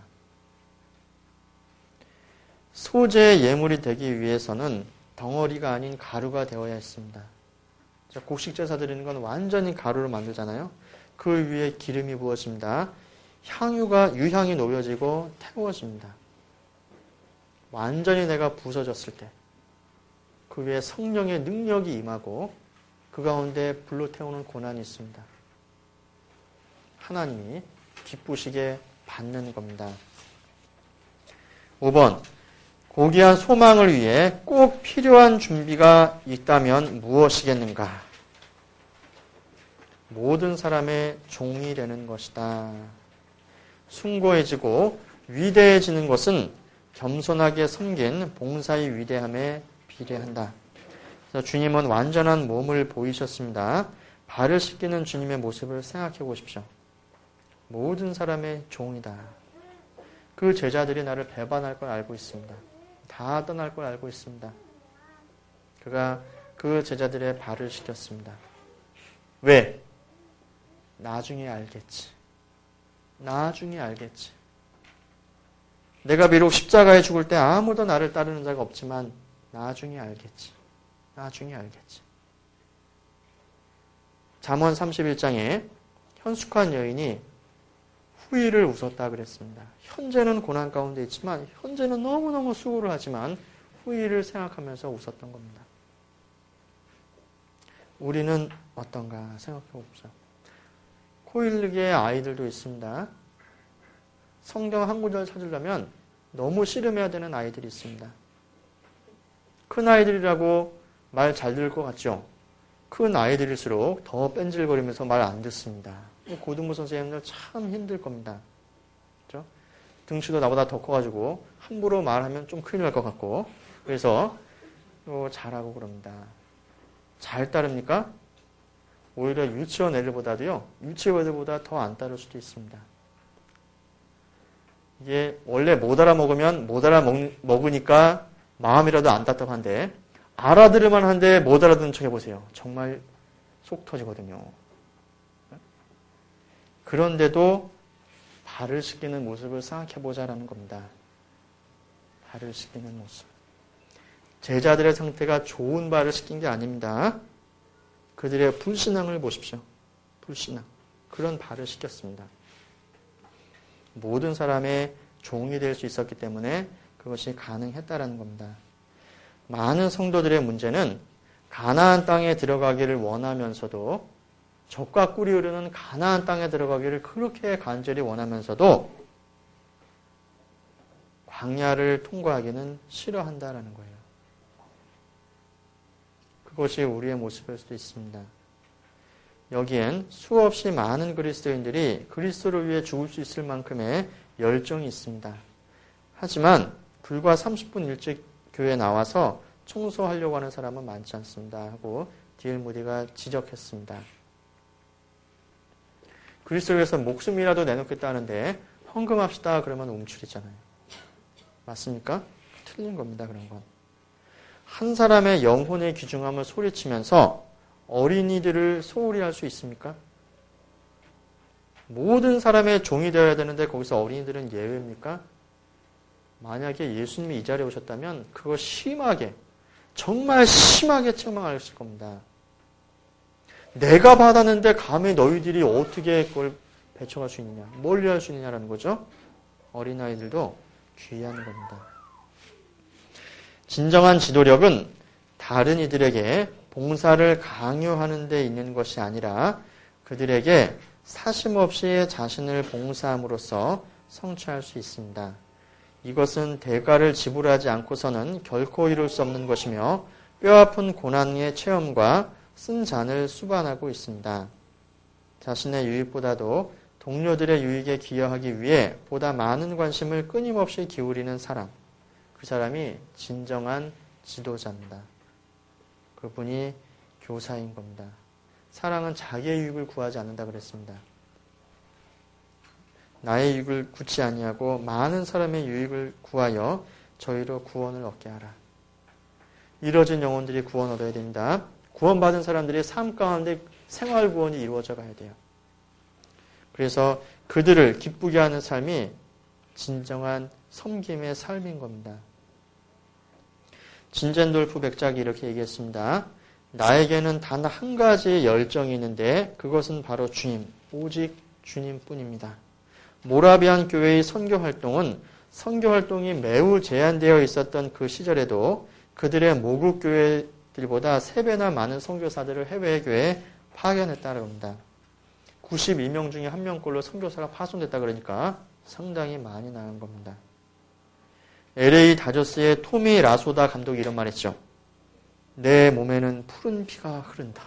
소재의 예물이 되기 위해서는 덩어리가 아닌 가루가 되어야 했습니다. 곡식 제사 드리는 건 완전히 가루로 만들잖아요. 그 위에 기름이 부어집니다. 향유가 유향이 녹여지고 태워집니다. 완전히 내가 부서졌을 때 그 위에 성령의 능력이 임하고 그 가운데 불로 태우는 고난이 있습니다. 하나님이 기쁘시게 받는 겁니다. 오 번, 고귀한 소망을 위해 꼭 필요한 준비가 있다면 무엇이겠는가? 모든 사람의 종이 되는 것이다. 숭고해지고 위대해지는 것은 겸손하게 섬긴 봉사의 위대함에 비례한다. 그래서 주님은 완전한 몸을 보이셨습니다. 발을 씻기는 주님의 모습을 생각해 보십시오. 모든 사람의 종이다. 그 제자들이 나를 배반할 걸 알고 있습니다. 다 떠날 걸 알고 있습니다. 그가 그 제자들의 발을 씻겼습니다. 왜? 나중에 알겠지. 나중에 알겠지. 내가 비록 십자가에 죽을 때 아무도 나를 따르는 자가 없지만 나중에 알겠지. 나중에 알겠지. 잠언 삼십일 장에 현숙한 여인이 후일을 웃었다 그랬습니다. 현재는 고난 가운데 있지만 현재는 너무너무 수고를 하지만 후일을 생각하면서 웃었던 겁니다. 우리는 어떤가 생각해 봅시다. 코 흘리기의 아이들도 있습니다. 성경 한 구절 찾으려면 너무 씨름해야 되는 아이들이 있습니다. 큰 아이들이라고 말 잘 들을 것 같죠? 큰 아이들일수록 더 뺀질거리면서 말 안 듣습니다. 고등부 선생님들 참 힘들 겁니다. 그렇죠? 등치도 나보다 더 커가지고 함부로 말하면 좀 큰일 날 것 같고 그래서 잘하고 그럽니다. 잘 따릅니까? 오히려 유치원 애들보다도요. 유치원 애들보다 더 안 따를 수도 있습니다. 이게 원래 못 알아먹으면 못 알아먹으니까 마음이라도 안 답답한데 알아들을만 한데 못 알아듣는 척 해보세요. 정말 속 터지거든요. 그런데도 발을 씻기는 모습을 생각해보자라는 겁니다. 발을 씻기는 모습. 제자들의 상태가 좋은 발을 씻긴 게 아닙니다. 그들의 불신앙을 보십시오. 불신앙. 그런 발을 씻겼습니다. 모든 사람의 종이 될 수 있었기 때문에 그것이 가능했다라는 겁니다. 많은 성도들의 문제는 가나안 땅에 들어가기를 원하면서도 젖과 꿀이 흐르는 가나안 땅에 들어가기를 그렇게 간절히 원하면서도 광야를 통과하기는 싫어한다라는 거예요. 그것이 우리의 모습일 수도 있습니다. 여기엔 수없이 많은 그리스도인들이 그리스도를 위해 죽을 수 있을 만큼의 열정이 있습니다. 하지만 불과 삼십 분 일찍 교회에 나와서 청소하려고 하는 사람은 많지 않습니다. 하고 디엘 무디가 지적했습니다. 그리스도를 위해서 목숨이라도 내놓겠다는데 헌금합시다 그러면 움츠리잖아요. 맞습니까? 틀린 겁니다. 그런 건. 한 사람의 영혼의 귀중함을 소리치면서 어린이들을 소홀히 할 수 있습니까? 모든 사람의 종이 되어야 되는데 거기서 어린이들은 예외입니까? 만약에 예수님이 이 자리에 오셨다면 그거 심하게 정말 심하게 책망하실 겁니다. 내가 받았는데 감히 너희들이 어떻게 그걸 배척할 수 있느냐, 멀리할 수 있느냐라는 거죠. 어린아이들도 귀한 겁니다. 진정한 지도력은 다른 이들에게 봉사를 강요하는 데 있는 것이 아니라 그들에게 사심없이 자신을 봉사함으로써 성취할 수 있습니다. 이것은 대가를 지불하지 않고서는 결코 이룰 수 없는 것이며 뼈아픈 고난의 체험과 쓴 잔을 수반하고 있습니다. 자신의 유익보다도 동료들의 유익에 기여하기 위해 보다 많은 관심을 끊임없이 기울이는 사람, 그 사람이 진정한 지도자입니다. 그분이 교사인 겁니다. 사랑은 자기의 유익을 구하지 않는다 그랬습니다. 나의 유익을 구치 아니하고 많은 사람의 유익을 구하여 저희로 구원을 얻게 하라. 이뤄진 영혼들이 구원 얻어야 됩니다. 구원받은 사람들이 삶 가운데 생활 구원이 이루어져 가야 돼요. 그래서 그들을 기쁘게 하는 삶이 진정한 섬김의 삶인 겁니다. 진젠돌프 백작이 이렇게 얘기했습니다. 나에게는 단 한 가지 열정이 있는데 그것은 바로 주님, 오직 주님뿐입니다. 모라비안 교회의 선교 활동은 선교 활동이 매우 제한되어 있었던 그 시절에도 그들의 모국 교회들보다 세 배나 많은 선교사들을 해외 교회에 파견했다고 합니다. 구십이 명 중에 한 명꼴로 선교사가 파송됐다 그러니까 상당히 많이 나간 겁니다. 엘에이 다저스의 토미 라소다 감독이 이런 말 했죠. 내 몸에는 푸른 피가 흐른다.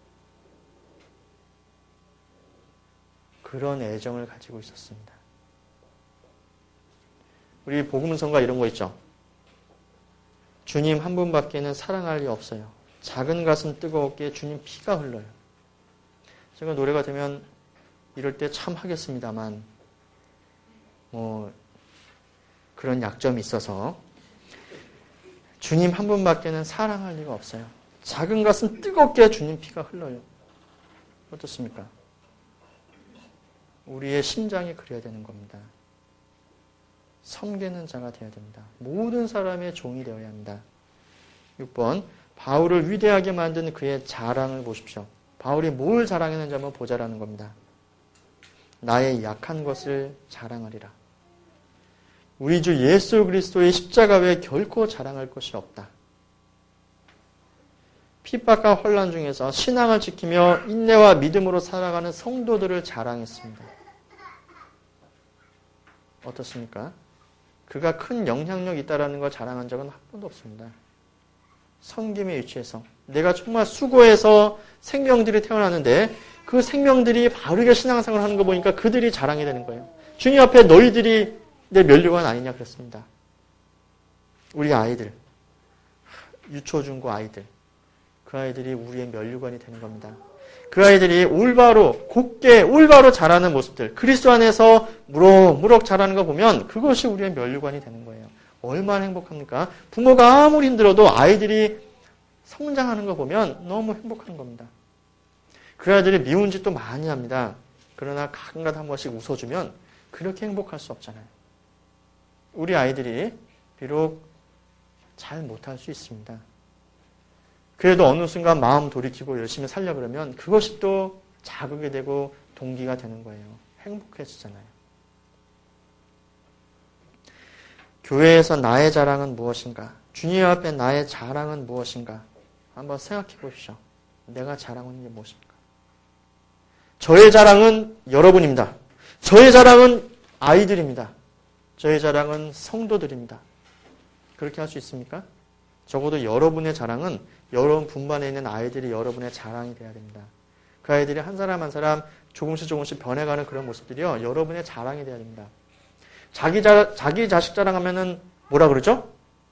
그런 애정을 가지고 있었습니다. 우리 복음성가 이런 거 있죠. 주님 한 분밖에는 사랑할 리 없어요. 작은 가슴 뜨거웠기에 주님 피가 흘러요. 제가 노래가 되면 이럴 때 참 하겠습니다만 뭐 그런 약점이 있어서 주님 한 분밖에는 사랑할 리가 없어요. 작은 가슴 뜨겁게 주님 피가 흘러요. 어떻습니까? 우리의 심장이 그래야 되는 겁니다. 섬기는 자가 되어야 됩니다. 모든 사람의 종이 되어야 합니다. 육 번 바울을 위대하게 만든 그의 자랑을 보십시오. 바울이 뭘 자랑했는지 한번 보자라는 겁니다. 나의 약한 것을 자랑하리라. 우리 주 예수 그리스도의 십자가 외에 결코 자랑할 것이 없다. 핍박과 혼란 중에서 신앙을 지키며 인내와 믿음으로 살아가는 성도들을 자랑했습니다. 어떻습니까? 그가 큰 영향력이 있다는 걸 자랑한 적은 한 번도 없습니다. 섬김의 위치에서 내가 정말 수고해서 생명들이 태어나는데 그 생명들이 바르게 신앙생활을 하는 거 보니까 그들이 자랑이 되는 거예요. 주님 앞에 너희들이 내 면류관 아니냐 그랬습니다. 우리 아이들, 유초, 중고 아이들, 그 아이들이 우리의 면류관이 되는 겁니다. 그 아이들이 올바로, 곱게, 올바로 자라는 모습들, 그리스도 안에서 무럭무럭 자라는 거 보면 그것이 우리의 면류관이 되는 거예요. 얼마나 행복합니까? 부모가 아무리 힘들어도 아이들이 성장하는 거 보면 너무 행복한 겁니다. 그 아이들이 미운 짓도 많이 합니다. 그러나 가끔가다 한 번씩 웃어주면 그렇게 행복할 수 없잖아요. 우리 아이들이 비록 잘 못할 수 있습니다. 그래도 어느 순간 마음 돌이키고 열심히 살려 그러면 그것이 또 자극이 되고 동기가 되는 거예요. 행복해지잖아요. 교회에서 나의 자랑은 무엇인가? 주님 앞에 나의 자랑은 무엇인가? 한번 생각해 보십시오. 내가 자랑하는 게 무엇입니까? 저의 자랑은 여러분입니다. 저의 자랑은 아이들입니다. 저의 자랑은 성도들입니다. 그렇게 할 수 있습니까? 적어도 여러분의 자랑은 여러분 분반에 있는 아이들이 여러분의 자랑이 돼야 됩니다. 그 아이들이 한 사람 한 사람 조금씩 조금씩 변해가는 그런 모습들이요. 여러분의 자랑이 돼야 됩니다. 자기 자, 자기 자식 자랑하면은 뭐라 그러죠?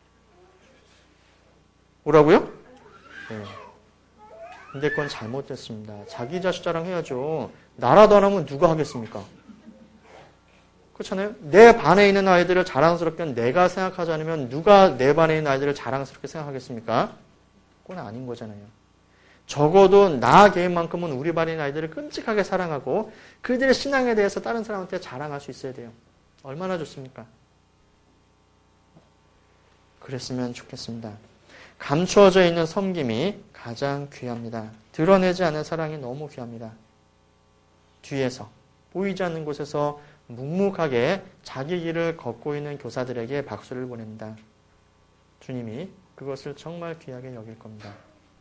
뭐라고요? 네. 근데 그건 잘못됐습니다. 자기 자식 자랑해야죠. 나라도 안 하면 누가 하겠습니까? 그렇잖아요. 내 반에 있는 아이들을 자랑스럽게 내가 생각하지 않으면 누가 내 반에 있는 아이들을 자랑스럽게 생각하겠습니까? 그건 아닌 거잖아요. 적어도 나 개인만큼은 우리 반에 있는 아이들을 끔찍하게 사랑하고 그들의 신앙에 대해서 다른 사람한테 자랑할 수 있어야 돼요. 얼마나 좋습니까? 그랬으면 좋겠습니다. 감추어져 있는 섬김이 가장 귀합니다. 드러내지 않은 사랑이 너무 귀합니다. 뒤에서, 보이지 않는 곳에서 묵묵하게 자기 길을 걷고 있는 교사들에게 박수를 보냅니다. 주님이 그것을 정말 귀하게 여길 겁니다.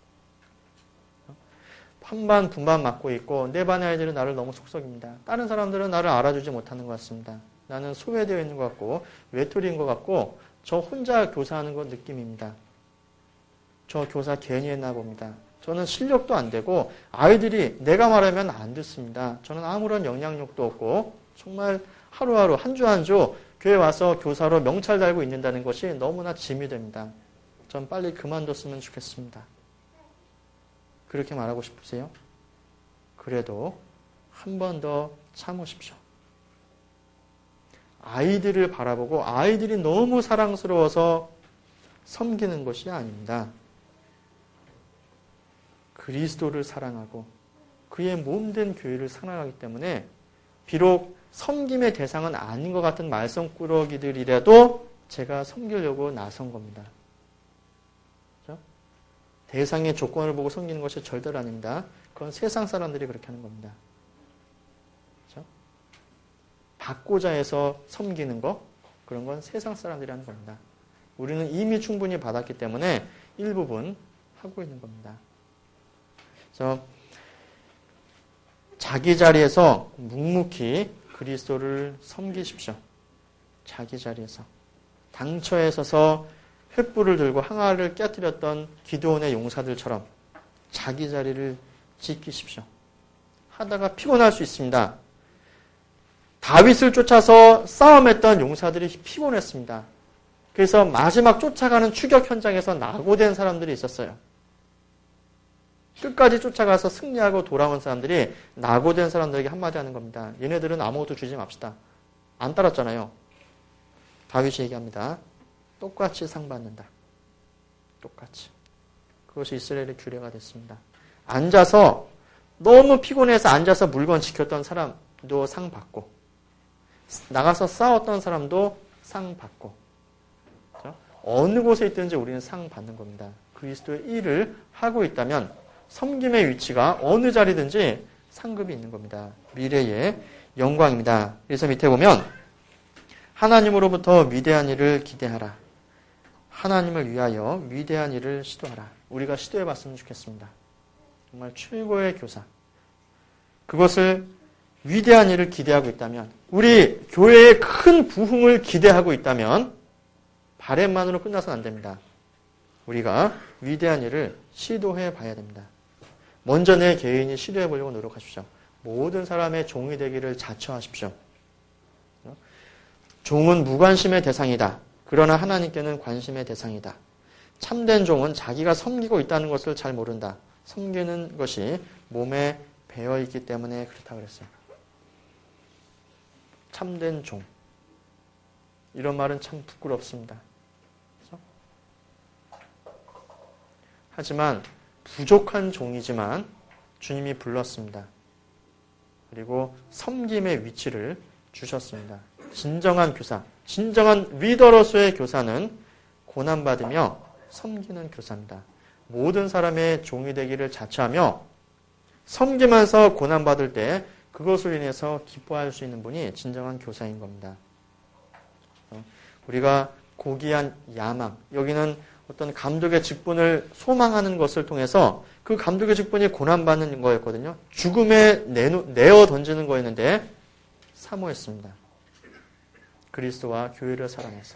반반 분반 맞고 있고 내 반의 아이들은 나를 너무 속썩입니다. 다른 사람들은 나를 알아주지 못하는 것 같습니다. 나는 소외되어 있는 것 같고 외톨이인 것 같고 저 혼자 교사하는 것 느낌입니다. 저 교사 괜히 했나 봅니다. 저는 실력도 안 되고 아이들이 내가 말하면 안 듣습니다. 저는 아무런 영향력도 없고 정말 하루하루 한 주 한 주 교회 와서 교사로 명찰 달고 있는다는 것이 너무나 짐이 됩니다. 전 빨리 그만뒀으면 좋겠습니다. 그렇게 말하고 싶으세요? 그래도 한 번 더 참으십시오. 아이들을 바라보고 아이들이 너무 사랑스러워서 섬기는 것이 아닙니다. 그리스도를 사랑하고 그의 몸된 교회를 사랑하기 때문에 비록 섬김의 대상은 아닌 것 같은 말썽꾸러기들이라도 제가 섬기려고 나선 겁니다. 그렇죠? 대상의 조건을 보고 섬기는 것이 절대로 아닙니다. 그건 세상 사람들이 그렇게 하는 겁니다. 그렇죠? 받고자 해서 섬기는 거, 그런 건 세상 사람들이 하는 겁니다. 우리는 이미 충분히 받았기 때문에 일부분 하고 있는 겁니다. 그래서 자기 자리에서 묵묵히 그리스도를 섬기십시오. 자기 자리에서. 당처에 서서 횃불을 들고 항아리를 깨뜨렸던 기드온의 용사들처럼 자기 자리를 지키십시오. 하다가 피곤할 수 있습니다. 다윗을 쫓아서 싸움했던 용사들이 피곤했습니다. 그래서 마지막 쫓아가는 추격 현장에서 낙오된 사람들이 있었어요. 끝까지 쫓아가서 승리하고 돌아온 사람들이 낙오된 사람들에게 한마디 하는 겁니다. 얘네들은 아무것도 주지 맙시다. 안 따랐잖아요. 다윗이 얘기합니다. 똑같이 상 받는다. 똑같이. 그것이 이스라엘의 규례가 됐습니다. 앉아서 너무 피곤해서 앉아서 물건 지켰던 사람도 상 받고 나가서 싸웠던 사람도 상 받고 그렇죠? 어느 곳에 있든지 우리는 상 받는 겁니다. 그리스도의 일을 하고 있다면 섬김의 위치가 어느 자리든지 상급이 있는 겁니다. 미래의 영광입니다. 그래서 밑에 보면 하나님으로부터 위대한 일을 기대하라. 하나님을 위하여 위대한 일을 시도하라. 우리가 시도해봤으면 좋겠습니다. 정말 최고의 교사. 그것을 위대한 일을 기대하고 있다면 우리 교회의 큰 부흥을 기대하고 있다면 바램만으로 끝나서는 안 됩니다. 우리가 위대한 일을 시도해 봐야 됩니다. 먼저 내 개인이 시도해 보려고 노력하십시오. 모든 사람의 종이 되기를 자처하십시오. 종은 무관심의 대상이다. 그러나 하나님께는 관심의 대상이다. 참된 종은 자기가 섬기고 있다는 것을 잘 모른다. 섬기는 것이 몸에 배어있기 때문에 그렇다 그랬어요. 참된 종. 이런 말은 참 부끄럽습니다. 그렇죠? 하지만 부족한 종이지만 주님이 불렀습니다. 그리고 섬김의 위치를 주셨습니다. 진정한 교사, 진정한 리더로서의 교사는 고난받으며 섬기는 교사입니다. 모든 사람의 종이 되기를 자처하며 섬기면서 고난받을 때 그것을 인해서 기뻐할 수 있는 분이 진정한 교사인 겁니다. 우리가 고귀한 야망, 여기는 어떤 감독의 직분을 소망하는 것을 통해서 그 감독의 직분이 고난받는 거였거든요. 죽음에 내놓, 내어 던지는 거였는데 사모했습니다. 그리스도와 교회를 사랑해서.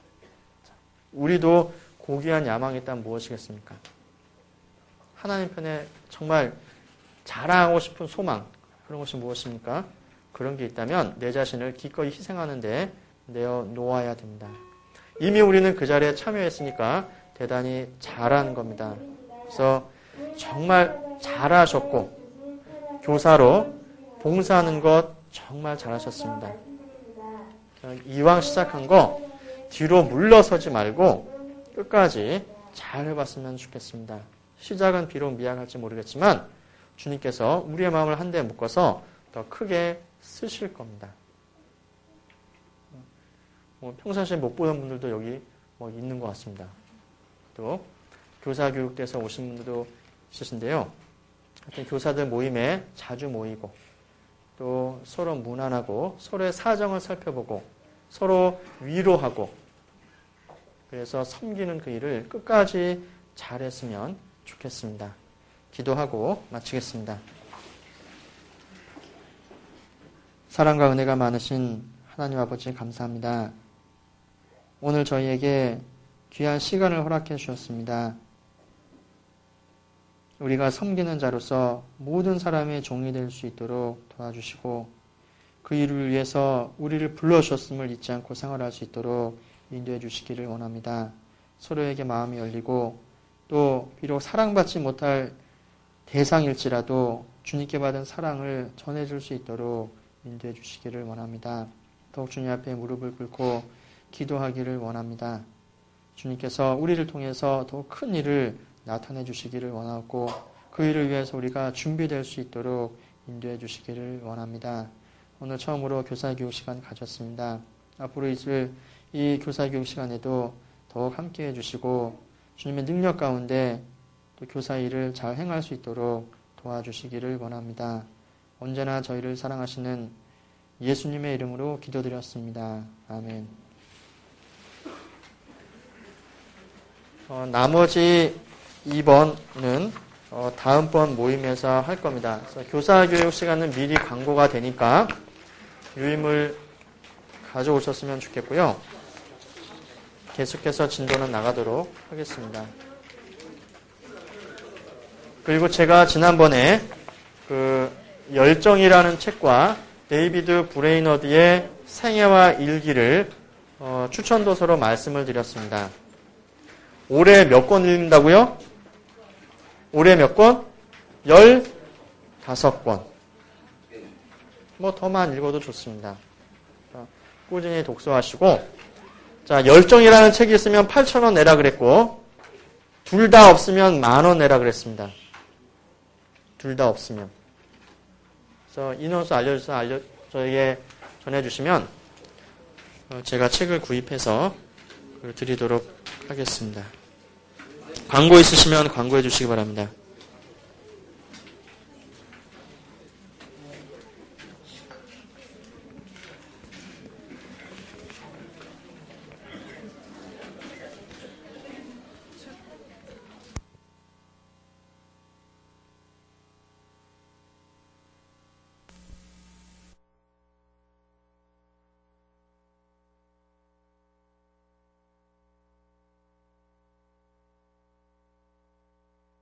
우리도 고귀한 야망이 있다면 무엇이겠습니까? 하나님 편에 정말 자랑하고 싶은 소망, 그런 것이 무엇입니까? 그런 게 있다면 내 자신을 기꺼이 희생하는 데 내어 놓아야 됩니다. 이미 우리는 그 자리에 참여했으니까 대단히 잘한 겁니다. 그래서 정말 잘하셨고 교사로 봉사하는 것 정말 잘하셨습니다. 이왕 시작한 거 뒤로 물러서지 말고 끝까지 잘 해봤으면 좋겠습니다. 시작은 비록 미약할지 모르겠지만 주님께서 우리의 마음을 한데 묶어서 더 크게 쓰실 겁니다. 뭐 평상시에 못 보던 분들도 여기 뭐 있는 것 같습니다. 또 교사 교육대에서 오신 분들도 있으신데요. 하여튼 교사들 모임에 자주 모이고 또 서로 문안하고 서로의 사정을 살펴보고 서로 위로하고 그래서 섬기는 그 일을 끝까지 잘했으면 좋겠습니다. 기도하고 마치겠습니다. 사랑과 은혜가 많으신 하나님 아버지 감사합니다. 오늘 저희에게 귀한 시간을 허락해 주셨습니다. 우리가 섬기는 자로서 모든 사람의 종이 될 수 있도록 도와주시고 그 일을 위해서 우리를 불러주셨음을 잊지 않고 생활할 수 있도록 인도해 주시기를 원합니다. 서로에게 마음이 열리고 또 비록 사랑받지 못할 대상일지라도 주님께 받은 사랑을 전해줄 수 있도록 인도해 주시기를 원합니다. 더욱 주님 앞에 무릎을 꿇고 기도하기를 원합니다. 주님께서 우리를 통해서 더욱 큰 일을 나타내 주시기를 원하고 그 일을 위해서 우리가 준비될 수 있도록 인도해 주시기를 원합니다. 오늘 처음으로 교사교육 시간 가졌습니다. 앞으로 있을 이 교사교육 시간에도 더욱 함께해 주시고 주님의 능력 가운데 또 교사 일을 잘 행할 수 있도록 도와주시기를 원합니다. 언제나 저희를 사랑하시는 예수님의 이름으로 기도드렸습니다. 아멘. 어, 나머지 이 번은 어, 다음번 모임에서 할 겁니다. 그래서 교사교육 시간은 미리 광고가 되니까 유임을 가져오셨으면 좋겠고요. 계속해서 진도는 나가도록 하겠습니다. 그리고 제가 지난번에 그 열정이라는 책과 데이비드 브레이너드의 생애와 일기를 어, 추천도서로 말씀을 드렸습니다. 올해 몇 권 읽는다고요? 올해 몇 권? 열다섯 권. 뭐 더만 읽어도 좋습니다. 꾸준히 독서하시고 자 열정이라는 책이 있으면 팔천 원 내라 그랬고 둘 다 없으면 만 원 내라 그랬습니다. 둘 다 없으면. 그래서 인원수 알려주셔서 알려, 저에게 전해주시면 제가 책을 구입해서 드리도록 하겠습니다. 광고 있으시면 광고해 주시기 바랍니다.